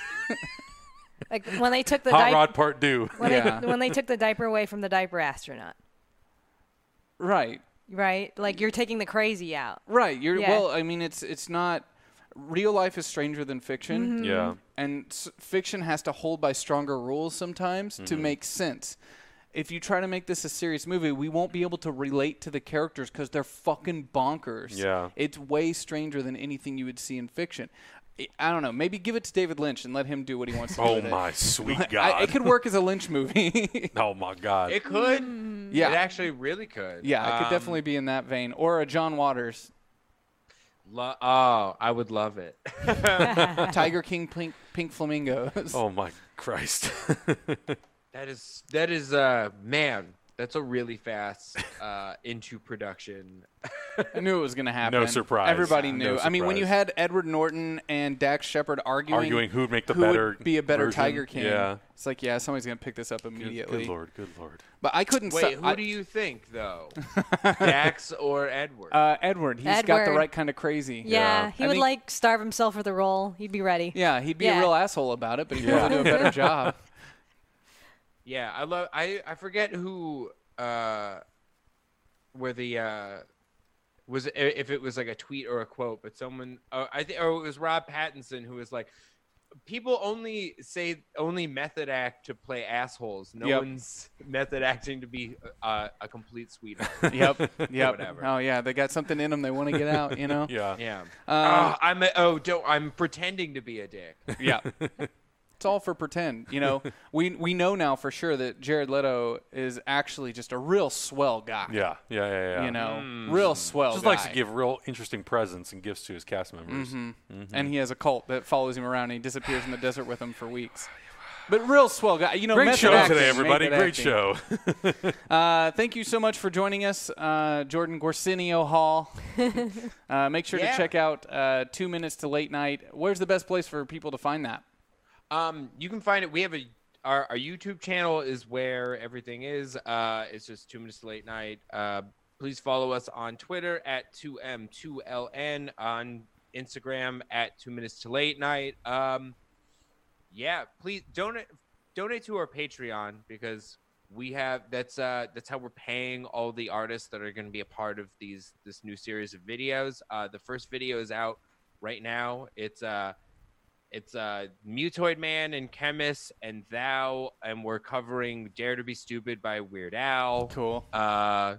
Like when they took the Hot diaper Rod Part two. when, Yeah. they, when they took the diaper away from the diaper astronaut, right. right? Like you're taking the crazy out. Right. You're Yeah. well, I mean it's it's not real life is stranger than fiction. Mm-hmm. Yeah. And s- fiction has to hold by stronger rules sometimes to Mm-hmm. make sense. If you try to make this a serious movie, we won't be able to relate to the characters because they're fucking bonkers. Yeah. It's way stranger than anything you would see in fiction. I- I don't know. Maybe give it to David Lynch and let him do what he wants to do Oh with it. my sweet I, God. it could work as a Lynch movie. Oh my God. It could. Yeah. It actually really could. yeah, it could Um, definitely be in that vein. Or a John Waters, Lo- oh, I would love it. Tiger King, Pink, Pink Flamingos. Oh my Christ. That is that is uh man, that's a really fast uh into production. I knew it was going to happen. No surprise. Everybody No knew. I mean, when you surprise. had Edward Norton and Dax Shepard arguing, Arguing who would make the who better would be a better version. Tiger King. Yeah. It's like, yeah, somebody's going to pick this up Good, immediately. good Lord. Good Lord. But I couldn't Wait, stop. who do you think though? Dax or Edward? Uh, Edward. He's got the Edward. right kind of crazy. Yeah, Yeah. he I would think- like starve himself for the role. He'd be ready. Yeah, he'd be Yeah. a real asshole about it, but he'd Yeah. probably do a better job. Yeah, I love. I I forget who. Uh, where the uh, was it, if it was like a tweet or a quote, but someone. Uh, I think, or it was Rob Pattinson who was like, people only say only method act to play assholes. No Yep. one's method acting to be uh, a complete sweetheart. Yep. Yep. Whatever. Oh, yeah, they got something in them they want to get out, you know? Yeah. Yeah. Um, oh, I'm. A, oh, don't. I'm pretending to be a dick. Yeah. It's all for pretend. You know, we we know now for sure that Jared Leto is actually just a real swell guy. Yeah. Yeah. Yeah. Yeah. You know, Mm. real swell Just guy. likes to give real interesting presents and gifts to his cast members. Mm-hmm. And he has a cult that follows him around and he disappears in the desert with him for weeks. But real swell guy. You know, Great method show acting, today, everybody. method Great acting. show. Uh, thank you so much for joining us, uh, Jordan Gorsinio Hall. uh, make sure Yeah. to check out uh, Two Minutes to Late Night. Where's the best place for people to find that? Um, you can find it. We have a our, our YouTube channel is where everything is. Uh, it's just two minutes to late night. Uh, please follow us on Twitter at two M two L N, on Instagram at two minutes to late night. Um, yeah, please donate donate to our Patreon because we have that's uh that's how we're paying all the artists that are going to be a part of these this new series of videos. Uh, the first video is out right now. It's uh it's uh Mutoid Man and Chemist and Thou, and we're covering Dare to Be Stupid by Weird Al. Cool. Uh,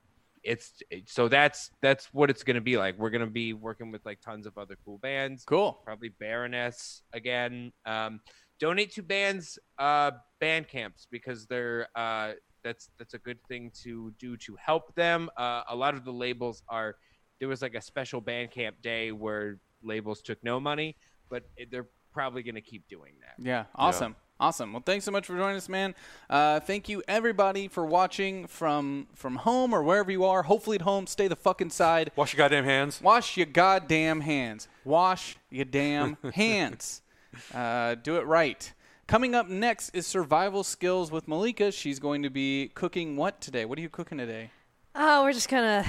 it's so that's that's what it's going to be like. We're going to be working with like tons of other cool bands. Cool. Probably Baroness again. Um, donate to bands uh band camps because they're uh that's that's a good thing to do to help them. Uh, a lot of the labels are there was like a special band camp day where labels took no money, but they're probably going to keep doing that. Yeah, awesome. Yeah. Awesome. Well, thanks so much for joining us, man. Uh, thank you, everybody, for watching from from home or wherever you are. Hopefully at home. Stay the fuck inside. Wash your goddamn hands. Wash your goddamn hands. Wash your damn hands. Uh, do it right. Coming up next is Survival Skills with Malika. She's going to be cooking what today? What are you cooking today? Oh, we're just going to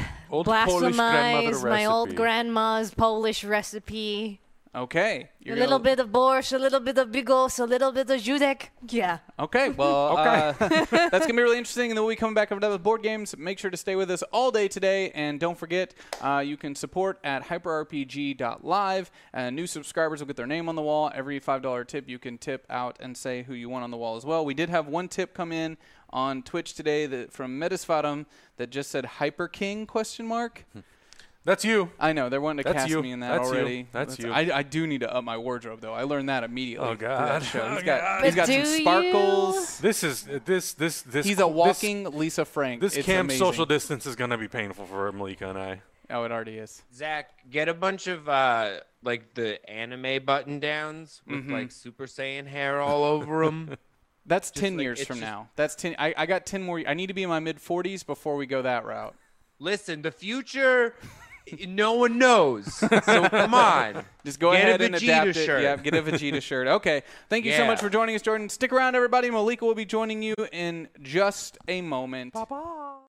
blasphemize my old grandma's Polish recipe. Okay. You're a little gonna... bit of borscht, a little bit of bigos, a little bit of judek. Yeah. Okay. Well, okay. Uh, that's going to be really interesting. And then we'll be coming back with board games. Make sure to stay with us all day today. And don't forget, uh, you can support at hyper r p g dot live. Uh, new subscribers will get their name on the wall. Every five dollar tip, you can tip out and say who you want on the wall as well. We did have one tip come in on Twitch today that from Metasfatum that just said Hyper King question mark. That's you. I know. They're wanting to That's cast you. me in that That's already. You. That's, That's you. I, I do need to up my wardrobe, though. I learned that immediately. Oh, God. Show. Oh, he's got, God. he's got Do some sparkles. You? This is, this, this, this. He's a walking this, Lisa Frank. This it's camp amazing. social distance is going to be painful for Malika and I. Oh, it already is. Zach, get a bunch of, uh, like, the anime button-downs with, mm-hmm. like, Super Saiyan hair all over them. That's just ten like, years from just, now. That's ten. I, I got ten more. I need to be in my mid forties before we go that route. Listen, the future, no one knows. So come on. Just go get ahead a and Vegeta adapt shirt. it. Yeah, get a Vegeta shirt. Okay. Thank you yeah. so much for joining us, Jordan. Stick around, everybody. Malika will be joining you in just a moment. Bye-bye.